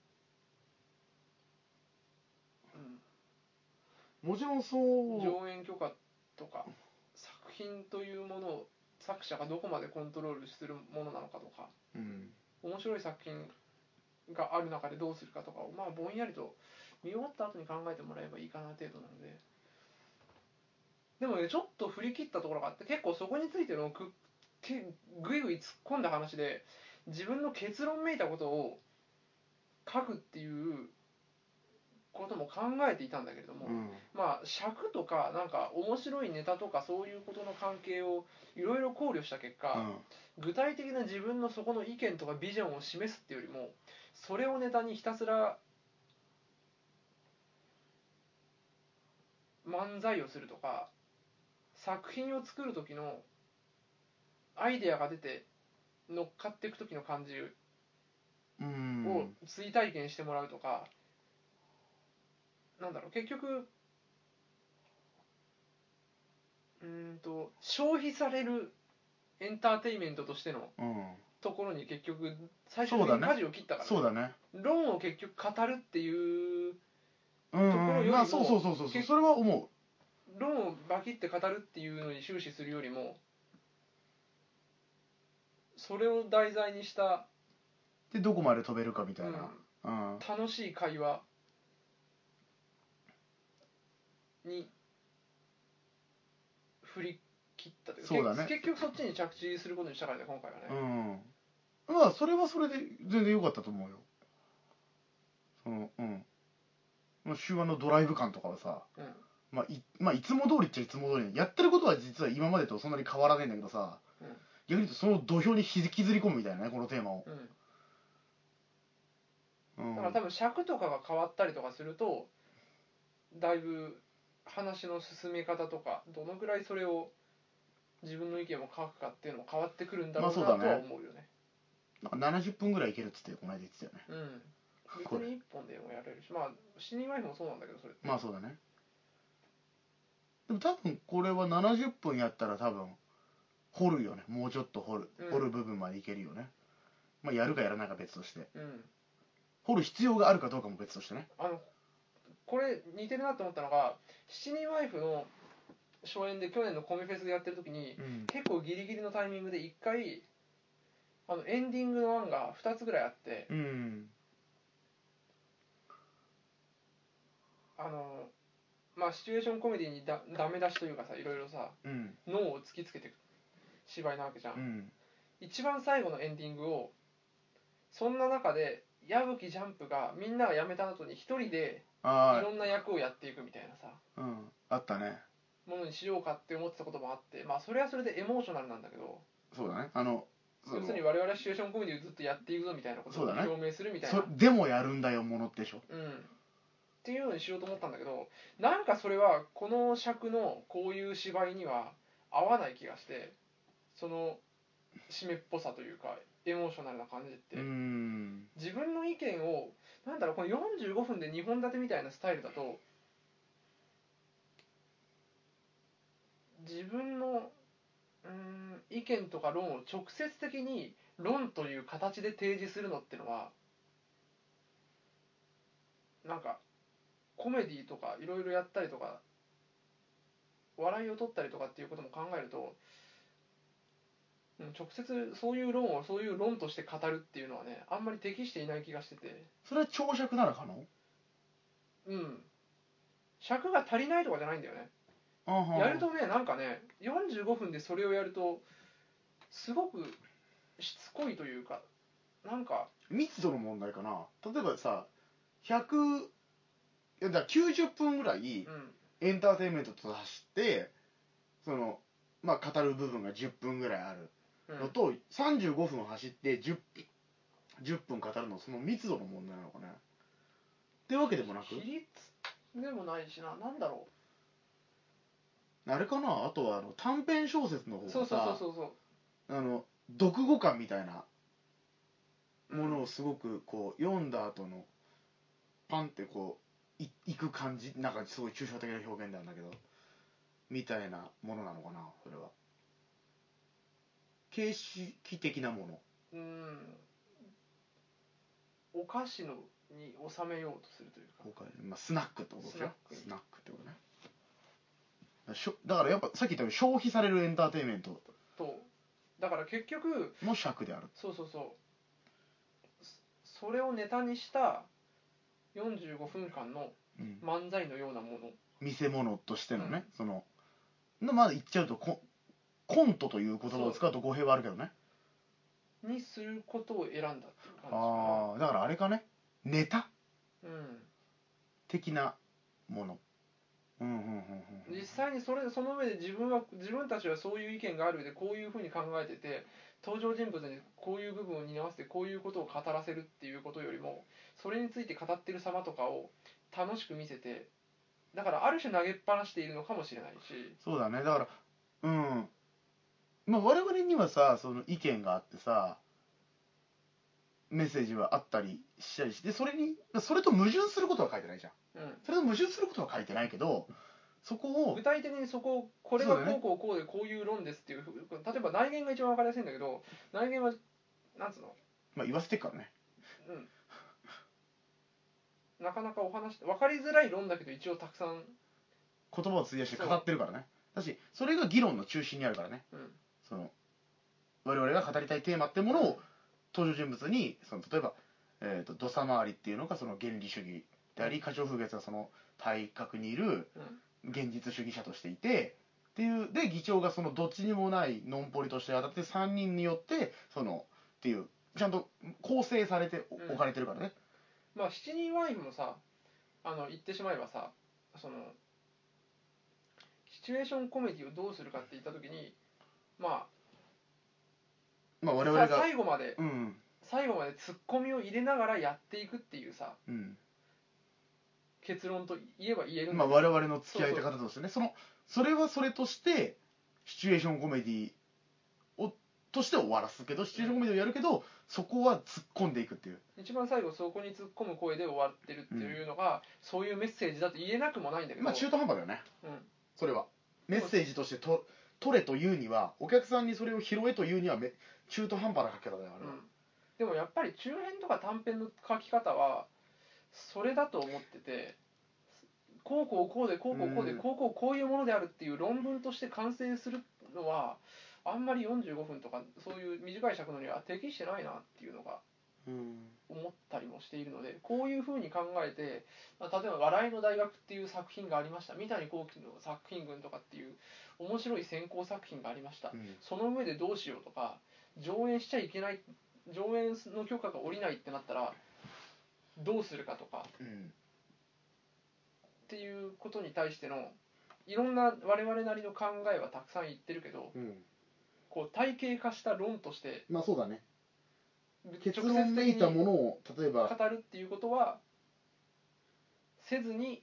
うん、もちろんそう。 上演許可とか作品というものを作者がどこまでコントロールするものなのかとか、 うん、 面白い作品がある中でどうするかとかをまあぼんやりと見終わった後に考えてもらえばいいかな程度なので。でもね、ちょっと振り切ったところがあって、結構そこについてのぐぐいぐい突っ込んだ話で自分の結論めいたことを書くっていうことも考えていたんだけれども、 うん、 まあ尺とかなんか面白いネタとかそういうことの関係をいろいろ考慮した結果、うん、具体的な自分のそこの意見とかビジョンを示すっていうよりも、それをネタにひたすら漫才をするとか作品を作る時のアイデアが出て乗っかっていく時の感じを追体験してもらうとか、なんだろう、結局うんと消費されるエンターテインメントとしてのところに結局最終的に舵を切ったから、ね、 そうだね。 論を結局語るっていうところよりも、 まあ、そうそうそうそう、それは思う。 論をバキって語るっていうのに終始するよりも、それを題材にしたでどこまで飛べるかみたいな、 うんうん、楽しい会話に振り切ったというか、そうだね、結局そっちに着地することにしたからね、今回はね。 うん、まあそれはそれで全然良かったと思うよ。そのうん終盤のドライブ感とかはさ、うん、まあ、いまあいつも通りっちゃいつも通りやってることは実は今までとそんなに変わらないんだけどさ、うん、逆に言うとその土俵に引きずり込むみたいなね、このテーマを、 うんうん、だから多分尺とかが変わったりとかするとだいぶ話の進め方とかどのくらいそれを自分の意見を書くかっていうのも変わってくるんだろうなとは思うよね。 なんかななじゅっぷんぐらいいけるっつってこの間言ってたよね。 うん別にいっぽんでもやれるし、まあシニーワイフもそうなんだけど、それってまあそうだね。でも多分これはななじゅっぷんやったら多分掘るよね、もうちょっと掘る、うん、掘る部分までいけるよね。まあやるかやらないか別として、うん、掘る必要があるかどうかも別としてね。 あのこれ似てるなと思ったのが、シニーワイフの初演で去年のコミフェスでやってる時に、うん、結構ギリギリのタイミングでいっかいあのエンディングの案がふたつぐらいあって、うん、あのまあシチュエーションコメディにだダメ出しというかさ、いろいろさ、うん、脳を突きつけていく芝居なわけじゃん、うん、一番最後のエンディングをそんな中で矢吹ジャンプがみんなが辞めた後に一人でいろんな役をやっていくみたいなさ、 うん、あったね、 ものにしようかって思ってたこともあって、まあそれはそれでエモーショナルなんだけど、 そうだね、あの要するに我々はシチュエーションコメディをずっとやっていくぞみたいなことを表明するみたいな、 ね、でもやるんだよものってでしょ、 うんっていうのにしようと思ったんだけど、なんかそれはこの尺のこういう芝居には合わない気がして、その締めっぽさというかエモーショナルな感じって、うーん、自分の意見をなんだろう、このよんじゅうごふんでにほん立てみたいなスタイルだと自分のうーん意見とか論を直接的に論という形で提示するのってのはなんかコメディとかいろいろやったりとか笑いを取ったりとかっていうことも考えると、直接そういう論をそういう論として語るっていうのはね、あんまり適していない気がしてて。 それは長尺なら可能？ うん、尺が足りないとかじゃないんだよね。やるとね、なんかねよんじゅうごふんでそれをやるとすごくしつこいというか、なんか密度の問題かな。例えばさ、 ひゃくいやだからきゅうじゅっぷんぐらいエンターテインメントと走ってそのまあ語る部分がじゅっぷんぐらいあるのと、うん、さんじゅうごふん走って 10, じゅっぷん語るのその密度の問題なのかねってわけでもなく比率でもないしな、なんだろうあれかな。あとはあの短編小説の方がさ、 そうそうそうそうそうあの読後感みたいなものをすごくこう読んだ後のパンってこう い, いく感じ、なんかすごい抽象的な表現なんだけどみたいなものなのかな。それは形式的なもの。 うん、お菓子のに収めようとするというか、 お菓子、まあ、スナックってことですよ。スナックってことね。だからやっぱさっき言ったように消費されるエンターテインメントと、だから結局の尺である。 そうそうそう、それをネタにしたよんじゅうごふんかんの漫才のようなもの、うん、 見せ物としてのね、うん、そのまだ言っちゃうと コ, コントという言葉を使うと語弊はあるけどねにすることを選んだっていう感じかな。 ああ、だからあれかね、ネタ、 うん、 的なもの。うんうんうんうん、 実際にそれその上で自分は自分たちはそういう意見がある上でこういうふうに考えてて、登場人物にこういう部分を担わせてこういうことを語らせるっていうことよりも、それについて語ってる様とかを楽しく見せて、だからある種投げっぱなしているのかもしれないし。 そうだね。だからうんまあ我々にはさ、その意見があってさ、メッセージはあったりしたりして、それにそれと矛盾することは書いてないじゃん、うん、それと矛盾することは書いてないけど、そこを具体的にそこをこれがこうこうこうでこういう論ですっていう、例えば内言が一番分かりやすいんだけど、内言はなんつうの、 まあ言わせてっからね、 うん、なかなかお話分かりづらい論だけど一応たくさん言葉を費やして語ってるからね。だしそれが議論の中心にあるからね、うん、その我々が語りたいテーマってものを登場人物にその例えば、えーと、土佐回りっていうのがその原理主義であり、花鳥風月がその対角にいる現実主義者としていてっていうで、議長がそのどっちにもないノンポリとして当たってさんにんによってそのっていうちゃんと構成されて置かれてるからね、 うん、まあしちにんワイフもさ、あの言ってしまえばさ、そのシチュエーションコメディをどうするかって言った時に、まあまあ我々が最後まで、 うん、 最後までツッコミを入れながらやっていくっていうさ、うん、結論と言えば言えるんだけど、 まあ我々の付き合い方としてね、そのそれはそれとしてシチュエーションコメディをとして終わらすけど、シチュエーションコメディをやるけど、うん、そこは突っ込んでいくっていう、 一番最後そこに突っ込む声で終わってるっていうのが、うん、そういうメッセージだと言えなくもないんだけど、 まあ中途半端だよね、うん、それはメッセージとしてと取れというには、お客さんにそれを拾えというにはめ中途半端な書き方だよ、あれは、うん、 でもやっぱり中編とか短編の書き方はそれだと思ってて、こうこうこうでこうこうこうでこうこうこういうものであるっていう論文として完成するのはあんまりよんじゅうごふんとかそういう短い尺のには適してないなっていうのが思ったりもしているので、こういうふうに考えて、例えば「笑いの大学」っていう作品がありました、三谷幸喜の作品群とかっていう面白い先行作品がありました、うん、その上でどうしようとか、上演しちゃいけない、上演の許可が下りないってなったらどうするかとか、うん、っていうことに対してのいろんな我々なりの考えはたくさん言ってるけど、うん、こう体系化した論としてまあそうだね、結論めいたものを例えば語るっていうことはせずに、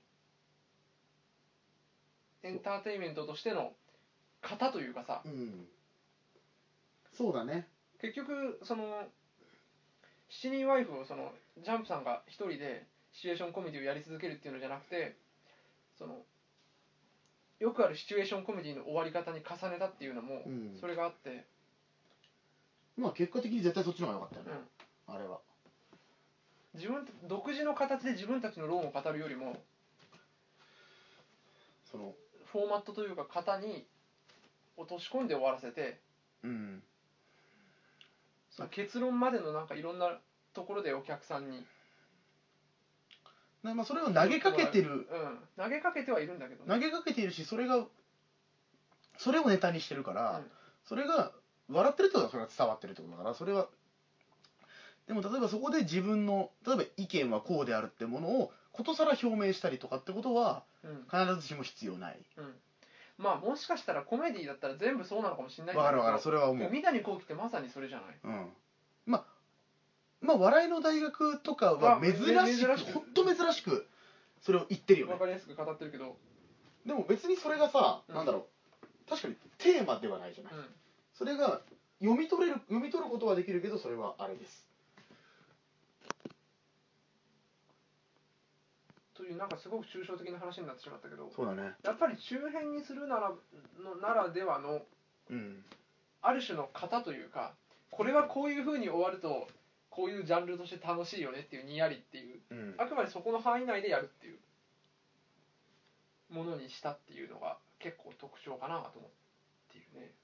エンターテインメントとしての型というかさ、 うん、そうだね、 結局そのしちにんワイフをそのジャンプさんが一人でシチュエーションコメディをやり続けるっていうのじゃなくて、そのよくあるシチュエーションコメディの終わり方に重ねたっていうのもそれがあって、 うん、まあ結果的に絶対そっちの方が良かったよね、うん、あれは自分独自の形で自分たちの論を語るよりも、そのフォーマットというか型に落とし込んで終わらせて、うん、その結論までのなんかいろんなところでお客さんに、 まあ、それを投げかけてる、うん、 投げかけてはいるんだけど、ね、 投げかけているし、それがそれをネタにしてるから、うん、それが笑ってるってことはそれが伝わってるってことだから、それはでも例えばそこで自分の例えば意見はこうであるってものをことさら表明したりとかってことは必ずしも必要ない、 うんうん、まあもしかしたらコメディだったら全部そうなのかもしれないけど、 わかるわかる、それは思う。 三谷幸喜ってまさにそれじゃない、 うん、まあまあ笑いの大学とかは珍しく本当珍しくそれを言ってるよね。 わかりやすく語ってるけど、 でも別にそれがさ、うん、なんだろう、確かにテーマではないじゃない、うん、それが読み取れる読み取ることはできるけど、それはあれですという、なんかすごく抽象的な話になってしまったけど、 そうだね、 やっぱり中編にするならのならではの、うん、ある種の型というか、これはこういう風に終わるとこういうジャンルとして楽しいよねっていうにやりっていう、うん、あくまでそこの範囲内でやるっていうものにしたっていうのが結構特徴かなと思っているね。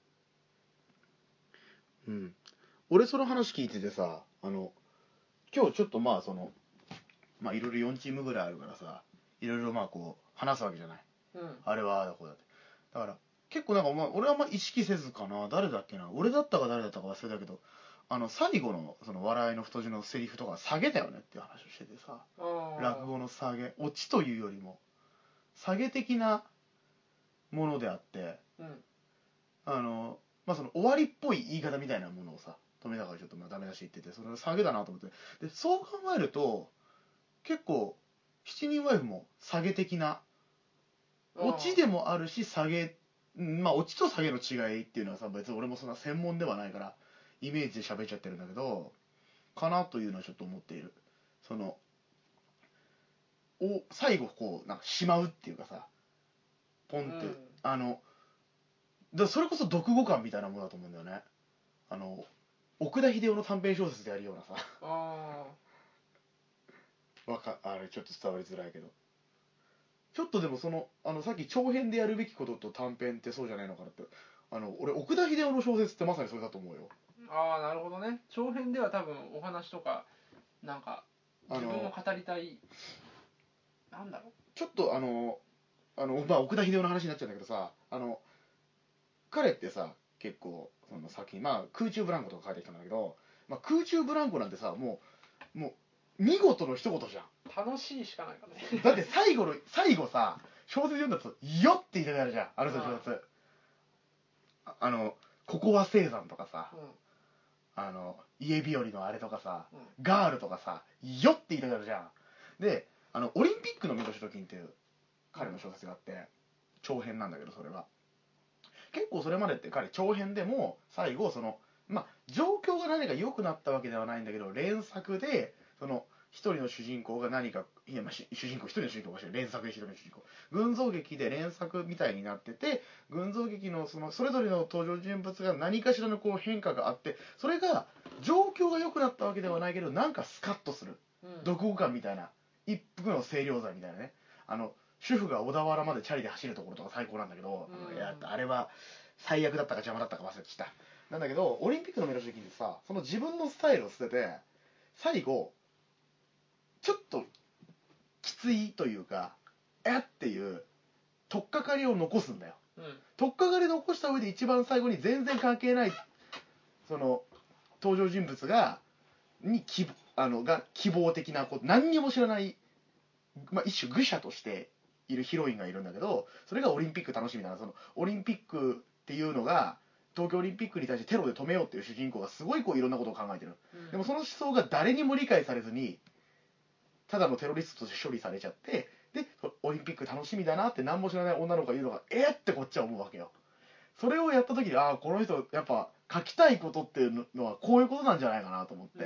うん、俺その話聞いててさ、あの今日ちょっとまあそのまあいろいろよんチームぐらいあるからさ、いろいろまあこう話すわけじゃない、うん、あれはこうだって、だから結構なんかお前俺はあんま意識せずかな、誰だっけな、俺だったか誰だったか忘れたけど、あの最後のその笑いの太字のセリフとか下げだよねっていう話をしててさ、落語の下げ、オチというよりも下げ的なものであって、うん、あのまあその終わりっぽい言い方みたいなものをさ、富永がちょっとまあダメ出し言ってて、それ下げだなと思って、でそう考えると結構七人ワイフも下げ的なオチでもあるし、下げ、まあオチと下げの違いっていうのはさ、別に俺もそんな専門ではないからイメージで喋っちゃってるんだけど、かなというのはちょっと思っている。そのお最後こうなんかしまうっていうかさ、ポンって、うん、あのだそれこそ読後感みたいなものだと思うんだよね。あの奥田秀夫の短編小説でやるようなさ、あわかあれちょっと伝わりづらいけど、ちょっとでもそのあのさっき長編でやるべきことと短編ってそうじゃないのかなって、あの俺奥田秀夫の小説ってまさにそれだと思うよ。 ああなるほどね。長編では多分お話とかなんか自分の語りたい、なんだろう、 ちょっとあのあのまあ奥田秀夫の話になっちゃうんだけどさ、あの彼ってさ結構その作品、まあ空中ブランコとか書いてきたんだけど、まあ、空中ブランコなんてさもうもう見事の一言じゃん。楽しいしかないからね。だって最後の最後さ小説読んだと「よ」って言いたくなるじゃん、あの人の小説。あ, あのここは青山とかさ、うん、あの家日和のあれとかさ、うん、ガールとかさ「よ」って言いたくなるじゃん。であのオリンピックの見年金っていう彼の小説があって、長編なんだけど、それは結構それまでって彼長編でも最後そのまあ状況が何か良くなったわけではないんだけど、連作でその一人の主人公が何かいや、まあ、主人公一人の主人公が連作で一人の主人公群像劇で連作みたいになってて、群像劇のそのそれぞれの登場人物が何かしらのこう変化があって、それが状況が良くなったわけではないけどなんかスカッとする、うん、読後感みたいな、一服の清涼剤みたいなね。あの主婦が小田原までチャリで走るところとか最高なんだけど、うん、いやあれは最悪だったか邪魔だったか忘れてきた。なんだけどオリンピックの目の時にさ、その自分のスタイルを捨てて最後ちょっときついというかえっていう取っかかりを残すんだよ、うん、取っかかり残した上で一番最後に全然関係ないその登場人物がにきあのが希望的なこと何にも知らない、まあ、一種愚者としているヒロインがいるんだけど、それがオリンピック楽しみな、そのオリンピックっていうのが東京オリンピックに対してテロで止めようっていう主人公がすごいこういろんなことを考えてる、うん、でもその思想が誰にも理解されずにただのテロリストとして処理されちゃって、でオリンピック楽しみだなって何も知らない女の子が言うのがえー、ってこっちは思うわけよ。それをやった時にああこの人やっぱ書きたいことっていうのはこういうことなんじゃないかなと思って、うん、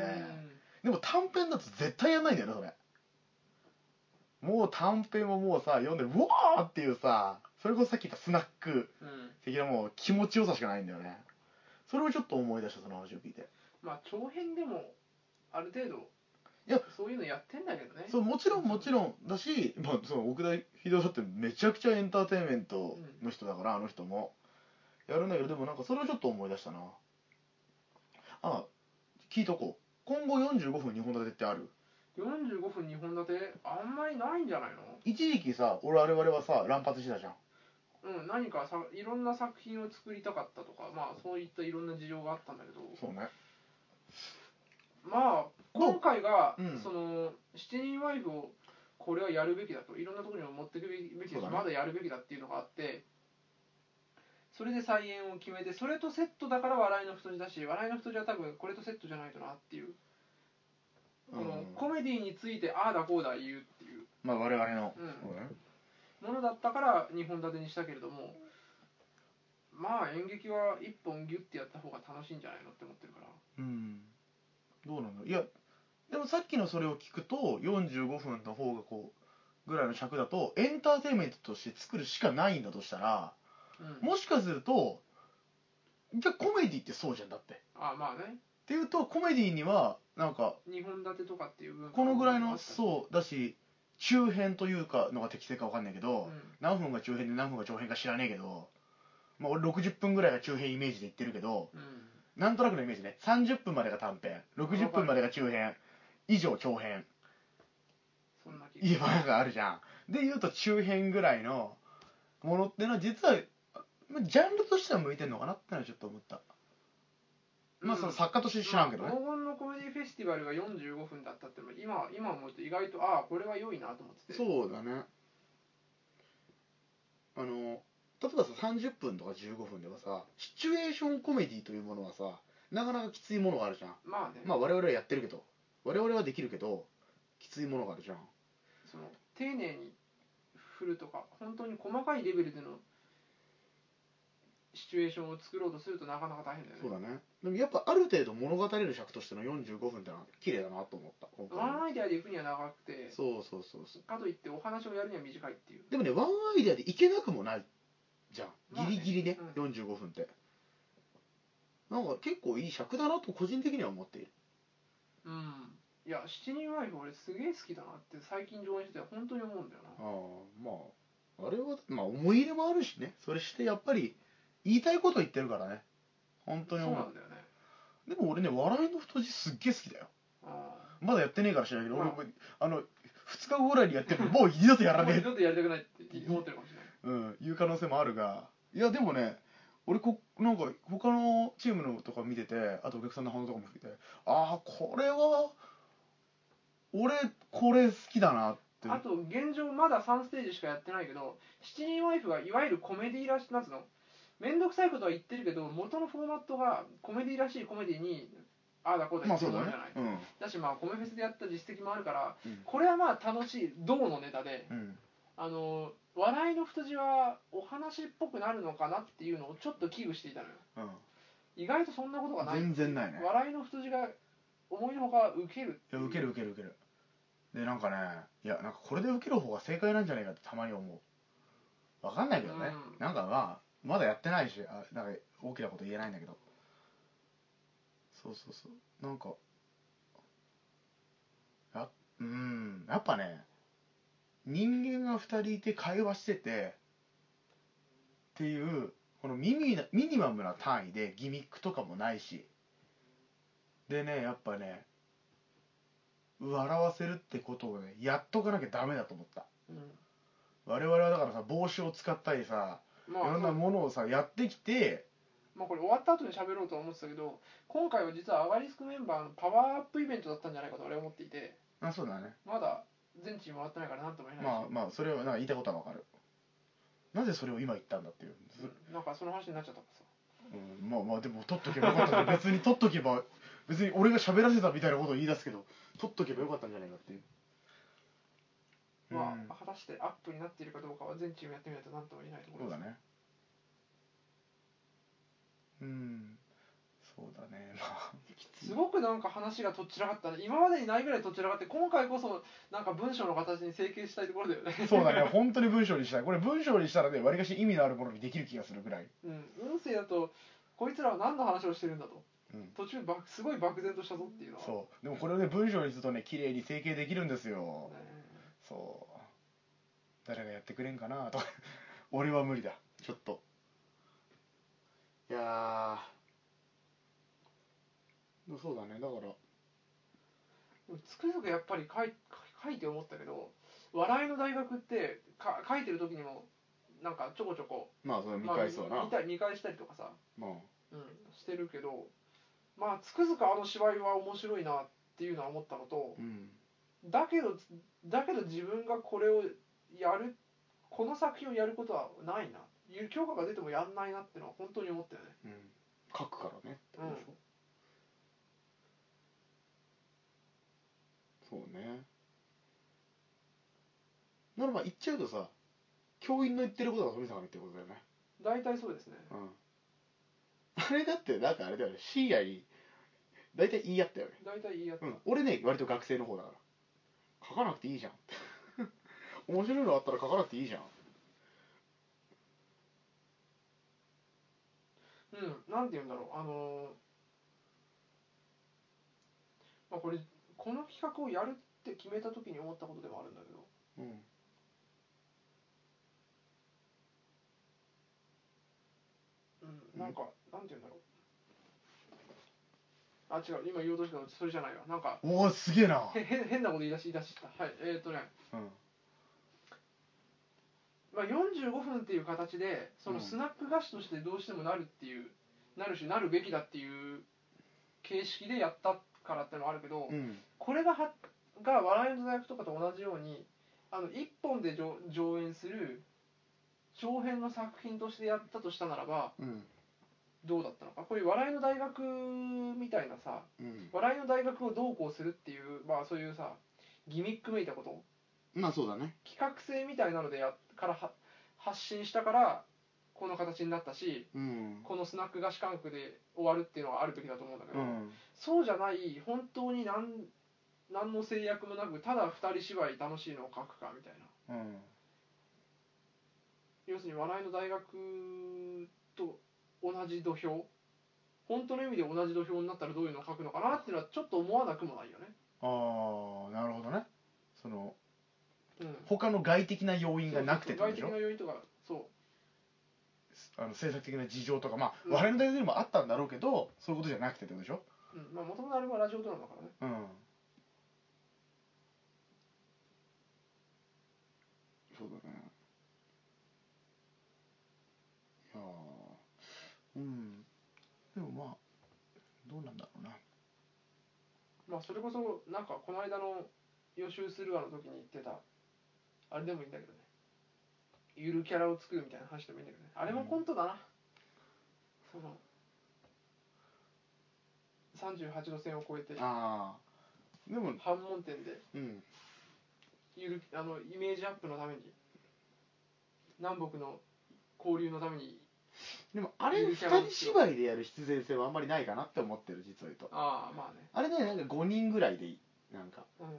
でも短編だと絶対やんないんだよねそれ。もう短編をもうさ読んでうわーっていうさ、それこそさっき言ったスナック的なもう気持ちよさしかないんだよね。それをちょっと思い出した、その話を聞いて。 まあ長編でもある程度いやそういうのやってんだけどね。 そうもちろんもちろんだし、まあ、その奥田秀夫だってめちゃくちゃエンターテインメントの人だから、うん、あの人もやるんだけど、でもなんかそれをちょっと思い出したな。あ、聞いとこう。今後よんじゅうごふんにほん立てってある？ よんじゅうごふんにほん立てあんまりないんじゃないの？ 一時期さ、俺我々はさ乱発してたじゃん。 うん、何かさいろんな作品を作りたかったとか、まあそういったいろんな事情があったんだけど、 そうね。 まあ今回が、うん、そのしちにんワイフをこれはやるべきだと、いろんなところにも持っていくべきだし、ね、まだやるべきだっていうのがあって、それで再演を決めて、それとセットだから笑いの太字だし、笑いの太字は多分これとセットじゃないとなっていう、このコメディについてああだこうだ言うっていう、 まあ我々の、 うん、ものだったからにほん立てにしたけれども、まあ演劇はいっぽんギュッてやった方が楽しいんじゃないのって思ってるから。 うん。どうなの？いやでもさっきのそれを聞くとよんじゅうごふんの方がこうぐらいの尺だとエンターテインメントとして作るしかないんだとしたら、うん、もしかするとじゃあコメディってそうじゃんだって。 あまあね。 っていうとコメディにはなんかにほん立てとかっていう分このぐらいのそうだし中編というかのが適正か分かんないけど、うん、何分が中編で何分が長編か知らねえけど、まあ、俺ろくじゅっぷんぐらいが中編イメージで言ってるけど、うん、なんとなくのイメージね。さんじゅっぷんまでが短編、ろくじゅっぷんまでが中編、以上長編、 そんな気いい場合があるじゃん。で言うと中編ぐらいのものってのは実はジャンルとしては向いてんのかなってのはちょっと思った。まあその作家として知らんけどね。 まあ、黄金のコメディフェスティバルがよんじゅうごふんだったってのも今今思うと意外とああこれは良いなと思ってて。 そうだね。あの例えばささんじゅっぷんとかじゅうごふんではさシチュエーションコメディというものはさなかなかきついものがあるじゃん。 まあね。 まあ我々はやってるけど我々はできるけどきついものがあるじゃん。 その丁寧に振るとか本当に細かいレベルでのシチュエーションを作ろうとするとなかなか大変だよね。 そうだね。でもやっぱある程度物語れる尺としてのよんじゅうごふんってのは綺麗だなと思った。 ワンアイデアで行くには長くて、 そうそうそうそう。 かといってお話をやるには短いっていう。 でもねワンアイデアでいけなくもないじゃん。ギリギリね、まあね、うん、よんじゅうごふんって。なんか結構いい尺だなと個人的には思っている。 うん。いやしちにんワイフ俺すげえ好きだなって最近上演してて本当に思うんだよな。 ああまああれはまあ思い入れもあるしね。それしてやっぱり言いたいこと言ってるからね。本当に思う。 そうなんだよね。 でも俺ね笑いの太字すっげえ好きだよ。あまだやってねえから知らないけど、まあ、俺あのふつかごぐらいにやってるもう二度とやらねえもう二度とやりたくないって思ってるかもしれない。 うんいう可能性もあるが、いやでもね俺こなんか他のチームのとか見てて、あとお客さんの反応とかも見てて、ああこれは俺これ好きだなって。 あと現状まださんステージしかやってないけど、しちにんワイフがいわゆるコメディらしなんつうのめんどくさいことは言ってるけど元のフォーマットがコメディらしいコメディにああだこうだ言ってるものじゃない、まあ だ, ねうん、だしまあコメフェスでやった実績もあるから、うん、これはまあ楽しい銅のネタで、うん、あの笑いの太字はお話っぽくなるのかなっていうのをちょっと危惧していたのよ、うん、意外とそんなことがない。 全然ないね。 笑いの太字が思いのほか受ける。 いや受ける受ける受ける。でなんかねいやなんかこれで受ける方が正解なんじゃないかってたまに思う。わかんないけどね、うん、なんかまあまだやってないしあなんか大きなこと言えないんだけど、そうそうそうなんかやうんやっぱね人間がふたりいて会話しててっていうこのミニなミニマムな単位でギミックとかもないしでねやっぱね笑わせるってことをねやっとかなきゃダメだと思った、うん、我々はだからさ帽子を使ったりさ、まあ、いろんなものをさやってきて、 まあこれ終わった後に喋ろうと思ってたけど今回は実はアガリスクメンバーのパワーアップイベントだったんじゃないかと俺は思っていて。 あそうだね。 まだ全チーム終わってないからなんとも言えないし、まあまあそれはなんか言いたいことはわかる。なぜそれを今言ったんだっていう、 うん、なんかその話になっちゃったからさ、 うん、まあまあでも取っとけばよかった別に取っとけば別に俺が喋らせたみたいなことを言い出すけど取っとけばよかったんじゃないかっていう。 まあ、果たしてアップになっているかどうかは全チームやってみないと何とも言えないところです。 そうだね。うんそうだね。まあすごくなんか話がとっちらかったね。今までにないぐらいとっちらかって今回こそなんか文章の形に整形したいところだよね。 そうだね本当に文章にしたい。これ文章にしたらねわりかし意味のあるものにできる気がするぐらい。 うん、音声だとこいつらは何の話をしてるんだと、うん、途中ばすごい漠然としたぞっていうのは。 そうでもこれをね文章にするとね綺麗に整形できるんですよ、ね、そう誰がやってくれんかなと俺は無理だちょっと。いやーそうだね。だからつくづくやっぱり書い、書いて思ったけど笑いの大学ってか書いてる時にもなんかちょこちょこまあそれ見返すわな、まあ、 見た見返したりとかさ、まあうん、してるけどまあつくづくあの芝居は面白いなっっていうのは思ったのと、 うん、 だけどだけど自分がこれをやるこの作品をやることはないな、許可が出てもやんないなってのは本当に思ったよね。 うん、書くからねってことでしょ、うん、そうね。ならば言っちゃうとさ、教員の言ってることが富坂の言ってることだよね。 大体そうですね。 うん。あれだってなんかあれだよね、深夜に大体言い合ったよね。 大体言い合った。 うん。俺ね、割と学生の方だから。書かなくていいじゃん。面白いのあったら書かなくていいじゃん。 うん、なんて言うんだろう、あのー、まあこれこの企画をやるって決めた時に思ったことでもあるんだけど、 うん。 うん、なんか、なんて言うんだろう。あ、違う、今言おうとしたのそれじゃないわ。なんか、 おお、すげえな。 へ変変なこと言い出し言い出した。はい、えーっとね、 うん。 まあ、よんじゅうごふんっていう形で、そのスナック菓子としてどうしてもなるっていう、なるし、なるべきだっていう形式でやったからってのもあるけど、 うん、 これがはが笑いの大学とかと同じように、あのいっぽんで上上演する長編の作品としてやったとしたならば、 うん、 どうだったのか。こういう笑いの大学みたいなさ、 うん、 笑いの大学をどうこうするっていう、まあそういうさ、ギミックめいたこと、 まあそうだね。 企画性みたいなのでやからは発信したからこの形になったし、 うん、 このスナック菓子科学で終わるっていうのはあるべきだと思うんだけど、 うん、 そうじゃない本当に何何の制約もなくただふたり芝居楽しいのを書くかみたいな、 うん、 要するに笑いの大学と同じ土俵、本当の意味で同じ土俵になったらどういうのを書くのかなっていうのはちょっと思わなくもないよね。 ああ、なるほどね。その、 うん、 他の外的な要因がなくてってことでしょ。 外的な要因とか、そうあの政策的な事情とか、まあ、 うん、 笑いの大学にもあったんだろうけど、そういうことじゃなくてってことでしょ。 うん、まあもともとあれはラジオドラマだからね。 うん。そうだね。いやー、うん。でもまあ、どうなんだろうな。 まあそれこそなんかこの間の予習するわの時に言ってたあれでもいいんだけどね、ゆるキャラを作るみたいな話でもいいんだけどね、あれもコントだな、うん、そのさんじゅうはちど線を越えて、 ああ、でも反問点で、 うん、 ゆるあのイメージアップのために、南北の交流のために、 でもあれふたり芝居でやる必然性はあんまりないかなって思ってる、実を言うと。 ああまあね、 あれね、なんかごにんぐらいでいい、なんか、 うん、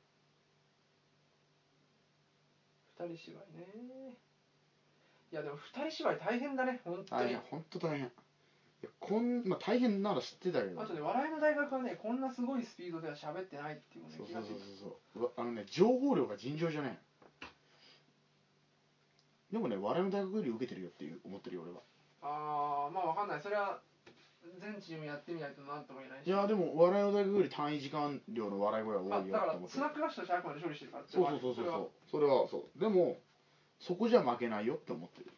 ふたり芝居ね。いやでもふたり芝居大変だね、本当に。 あいや本当大変。いやこんまあ大変なら知ってたけど、 あとね、笑いの大学はね、こんなすごいスピードでは喋ってないっていうね、 そう気がついそうそうそうそう、あのね、情報量が尋常じゃねえ。でもね、笑いの大学より受けてるよっていう思ってるよ俺は。 ああ、まあわかんない、それは全チームやってみないとなんとも言えないし。 いやでも笑いの大学より単位時間量の笑い声は多いよってだから思ってる。 スナック菓子としてあくまで処理してるからって。 そうそうそうそうそう、それはそう。でもそこじゃ負けないよって思ってる。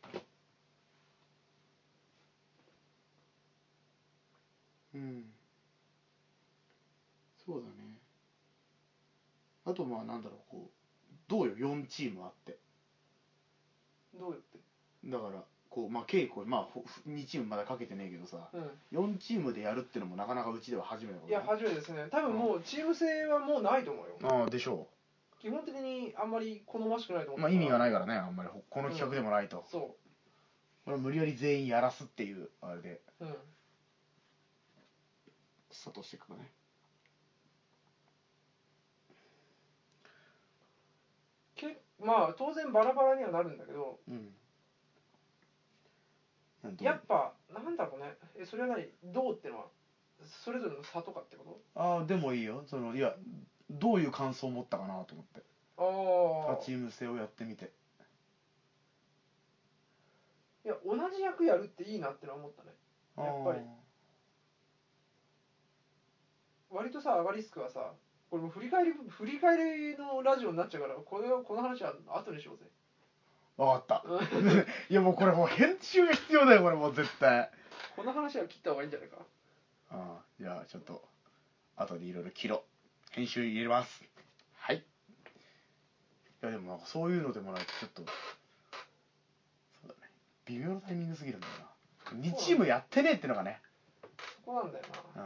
うん、そうだね。あとまあなんだろう、こうどうよよんチームあって、 どうやって。 だからこうまあ稽古まあにチームまだかけてねえけどさ、 うん、 よんチームでやるってのもなかなかうちでは初めてだこといや初めてですね。多分もうチーム性はもうないと思うよ。 ああでしょ基本的にあんまり好ましくないと思う。 う。まあ意味がないからね、あんまりこの企画でもないと、 うん、そうこれは無理やり全員やらすっていうあれで、 うん、 スタートしていくからね。 けまあ当然バラバラにはなるんだけど、 うん、 やっぱなんだろうね、えそれは何、どうってのはそれぞれの差とかってこと。 ああでもいいよ、そのいやどういう感想を持ったかなと思って、 ああ他チーム制をやってみて。 いや同じ役やるっていいなってのは思ったね、やっぱり。割とさアガリスクはさ、これも振り返り振り返りのラジオになっちゃうから、これこの話は後にしようぜ。 分かったいやもうこれもう編集が必要だよこれもう絶対。 この話は切った方がいいんじゃないか。 ああじゃあちょっと後でいろいろ切ろう。 編集入れます。はい。いやでもなんかそういうのでもないとちょっとそうだね、微妙なタイミングすぎるんだよな。にチームやってねえってのがね。 そこなんだよな。うん。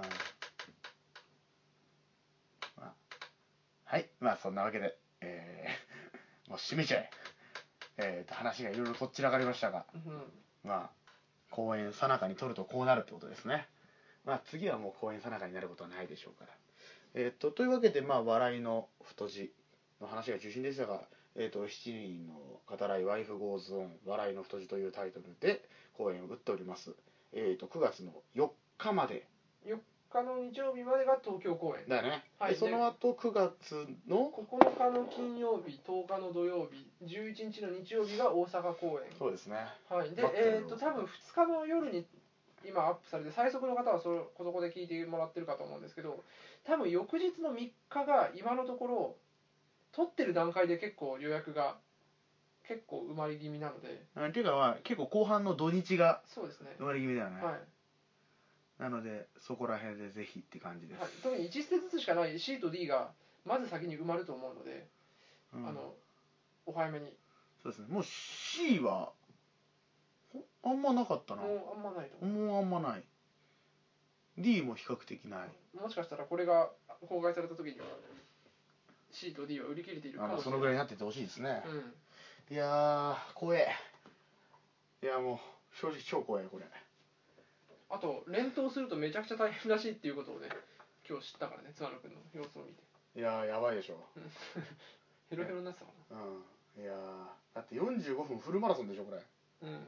まあ、はい、まあそんなわけで、えー、もう締めちゃえ。えーと話がいろいろとっちらかりましたが、うん、まあ公演さなかに撮るとこうなるってことですね。まあ次はもう公演さなかになることはないでしょうから。えー、とというわけで、まあ、笑いの太字の話が中心でしたが、えー、としちにんの語らいワイフゴーズオン笑いの太字というタイトルで公演を打っております。えー、とくがつのよっかまで、 よっかの日曜日までが東京公演だよね、はい、でその後くがつのここのかの金曜日、とおかの土曜日、じゅういちにちの日曜日が大阪公演。 そうですね、 はい、で、えー、と多分ふつかの夜に今アップされて、最速の方はそこそこで聞いてもらってるかと思うんですけど、多分翌日のみっかが今のところ撮ってる段階で結構予約が結構埋まり気味なので、 っていうかまあ結構後半の土日がそうですね埋まり気味だよね。 はい、 なのでそこら辺でぜひって感じです、 はい、特にいちステずつしかない C と D がまず先に埋まると思うので、うん、あのお早めに。 そうですね、もう C はあんまなかったな。 もうあんまないと思う。もうあんまない。D も比較的ない。 もしかしたらこれが公開された時には C と D は売り切れているかもしれない。あ、 そのぐらいになっててほしいですね。 うん、 いやー怖え。いやもう正直超怖えこれ。 あと連投するとめちゃくちゃ大変らしいっていうことをね今日知ったからね、津原君の様子を見て。 いやーやばいでしょ。 ヘロヘロになってたかな。うん。いやーだってよんじゅうごふんフルマラソンでしょこれ。うん。うん。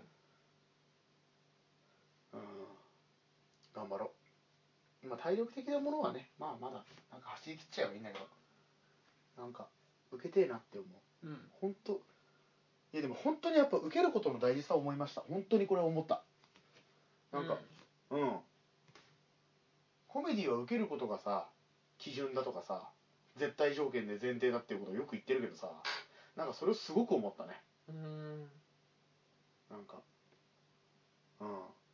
頑張ろう。まあ体力的なものはね、まあまだなんか走り切っちゃえばいいんだけど、なんか受けてえなって思う。うん。本当。いやでも本当にやっぱ受けることの大事さを思いました。本当にこれは思った。なんか、うん、うん。コメディは受けることがさ基準だとかさ絶対条件で前提だっていうことをよく言ってるけどさ、なんかそれをすごく思ったね。うん。なんか、うん。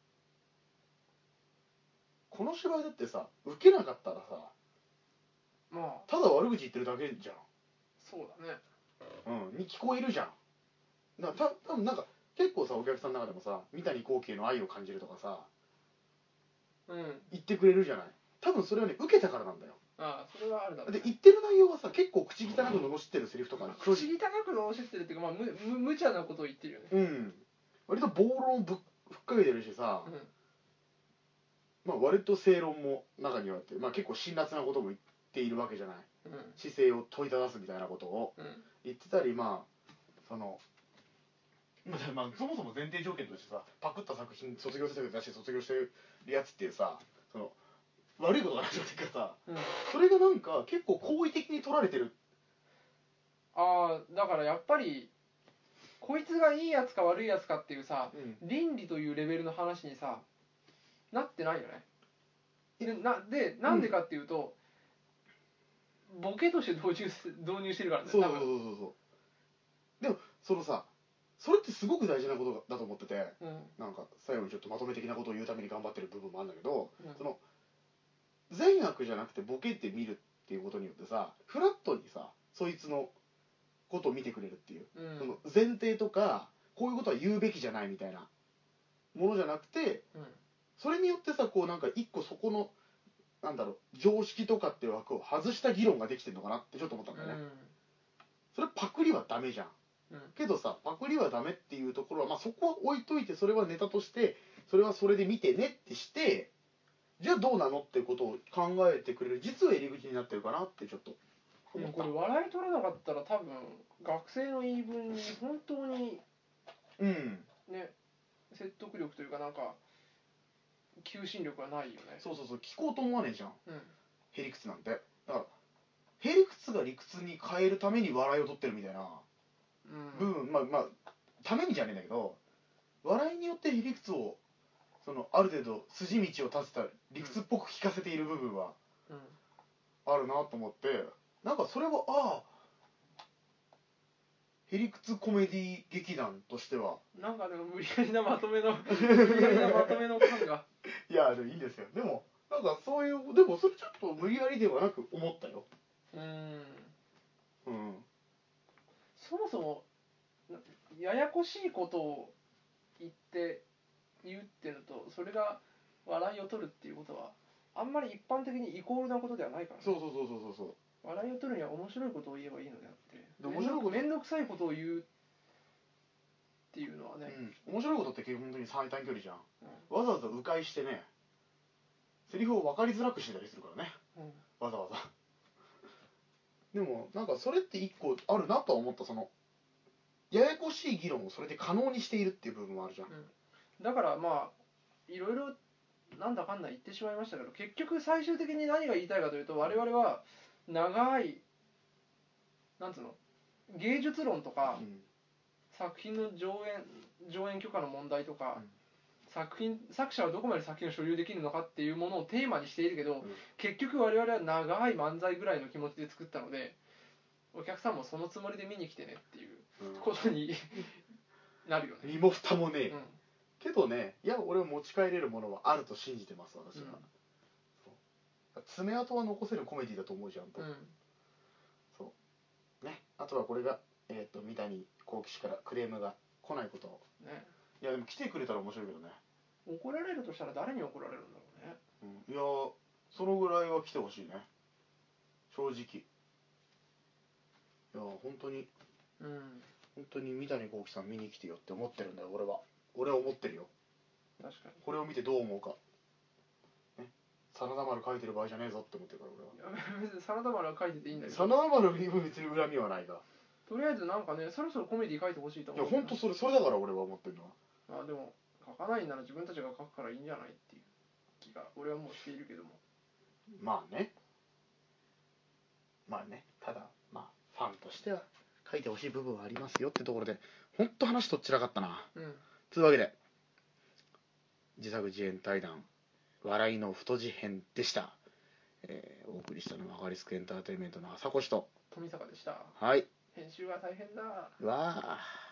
この芝居だってさ受けなかったらさ、まあただ悪口言ってるだけじゃん。 そうだね。 うんに聞こえるじゃん。だからた多分なんか結構さお客さんの中でもさ三谷幸喜への愛を感じるとかさ、うん、言ってくれるじゃない。多分それはね受けたからなんだよ。 ああそれはあるだろう、ね、 で言ってる内容はさ結構口汚く罵ってるセリフとか、 まあ、口汚く罵ってるっていうか、まあ、むむ無茶なことを言ってるよね。 うん割と暴論ぶっふっかけてるしさ、うん、まあ割と正論も中にはあって、まあ、結構辛辣なことも言っているわけじゃない、うん、姿勢を問いただすみたいなことを言ってたり、まあそのまあ、まあそもそも前提条件としてさパクった作品卒業制作出して卒業してるやつっていうさその悪いことが始まってるからさ、うん、それがなんか結構好意的に取られてる。 ああだからやっぱりこいつがいいやつか悪いやつかっていうさ、うん、倫理というレベルの話にさなってないよね。で な, でなんでかっていうと、うん、ボケとして導入導入してるからね。 そうそうそうそうでもそのさそれってすごく大事なことだと思ってて、うん、なんか最後にちょっとまとめ的なことを言うために頑張ってる部分もあるんだけど、うん、その善悪じゃなくてボケて見るっていうことによってさフラットにさそいつのことを見てくれるっていう、うん、その前提とかこういうことは言うべきじゃないみたいなものじゃなくて、うん、それによってさこうなんか一個そこのなんだろう常識とかっていう枠を外した議論ができてるのかなってちょっと思ったんだよね、うん、それパクリはダメじゃん、うん、けどさパクリはダメっていうところは、まあ、そこは置いといてそれはネタとしてそれはそれで見てねってしてじゃあどうなのってことを考えてくれる実は入り口になってるかなってちょっと思った。 これ笑い取れなかったら多分学生の言い分に本当にうんね説得力というかなんか求心力はないよね。 そうそうそう聞こうと思わねえじゃん、うん、へりくつなんて。だからへりくつが理屈に変えるために笑いを取ってるみたいな部分、うん、まあまあためにじゃねえんだけど笑いによってへりくつをそのある程度筋道を立てた理屈っぽく聞かせている部分はあるなと思って、なんかそれはああへりくつコメディ劇団としてはなんかでも無理やりなまとめの無理やりなまとめの感がいやでもいいんですよ。でもなんかそういうでもそれちょっと無理やりではなく思ったよ。 うーんうんそもそもややこしいことを言って言うっていうのと、それが笑いを取るっていうことはあんまり一般的にイコールなことではないからね。 そうそうそうそうそう。 笑いを取るには面白いことを言えばいいのであって、 面白いこと、 面倒くさいことを言うっていうのはね、 うん、面白いことって結局本当に最短距離じゃん、 うん、 わざわざ迂回してね、セリフを分かりづらくしてたりするからね、うん、わざわざ。でもなんかそれって一個あるなとは思った。そのややこしい議論をそれで可能にしているっていう部分もあるじゃん、うん、 だからまあいろいろなんだかんだ言ってしまいましたけど、結局最終的に何が言いたいかというと、我々は長いなんつうの芸術論とか、うん、作品の上演上演許可の問題とか、うん、作品作者はどこまで作品を所有できるのかっていうものをテーマにしているけど、うん、結局我々は長い漫才ぐらいの気持ちで作ったので、お客さんもそのつもりで見に来てねっていうことに、うん、なるよね。 身も蓋もねえ、うん、けどね、いや俺は持ち帰れるものはあると信じてます私は、うん、爪痕は残せるコメディだと思うじゃんと、うん、そうね。あとはこれが、えー、と三谷幸喜氏からクレームが来ないことを、ね、いやでも来てくれたら面白いけどね。 怒られるとしたら誰に怒られるんだろうね、 うん、いやそのぐらいは来てほしいね正直。いや本当に、うん、本当に三谷幸喜さん見に来てよって思ってるんだよ俺は。俺は思ってるよ。 確かに。 これを見てどう思うかね。真田丸書いてる場合じゃねえぞって思ってるから俺は。いや別に真田丸は書いてていいんだけど、 真田丸にも別に恨みはないが、 とりあえずなんかね、そろそろコメディ書いてほしいと思う。 いや本当それそれだから俺は思ってるのは。 まあでも書かないなら自分たちが書くからいいんじゃないっていう気が俺はもうしているけども。 まあねまあねただまあファンとしては書いてほしい部分はありますよってところで、ほんと話とっちらかったな。うん。というわけで自作自演対談笑いの太字編でした。えー、お送りしたのはアガリスクエンターテインメントの朝越と富坂でした。 はい。 編集は大変だ。 わあ。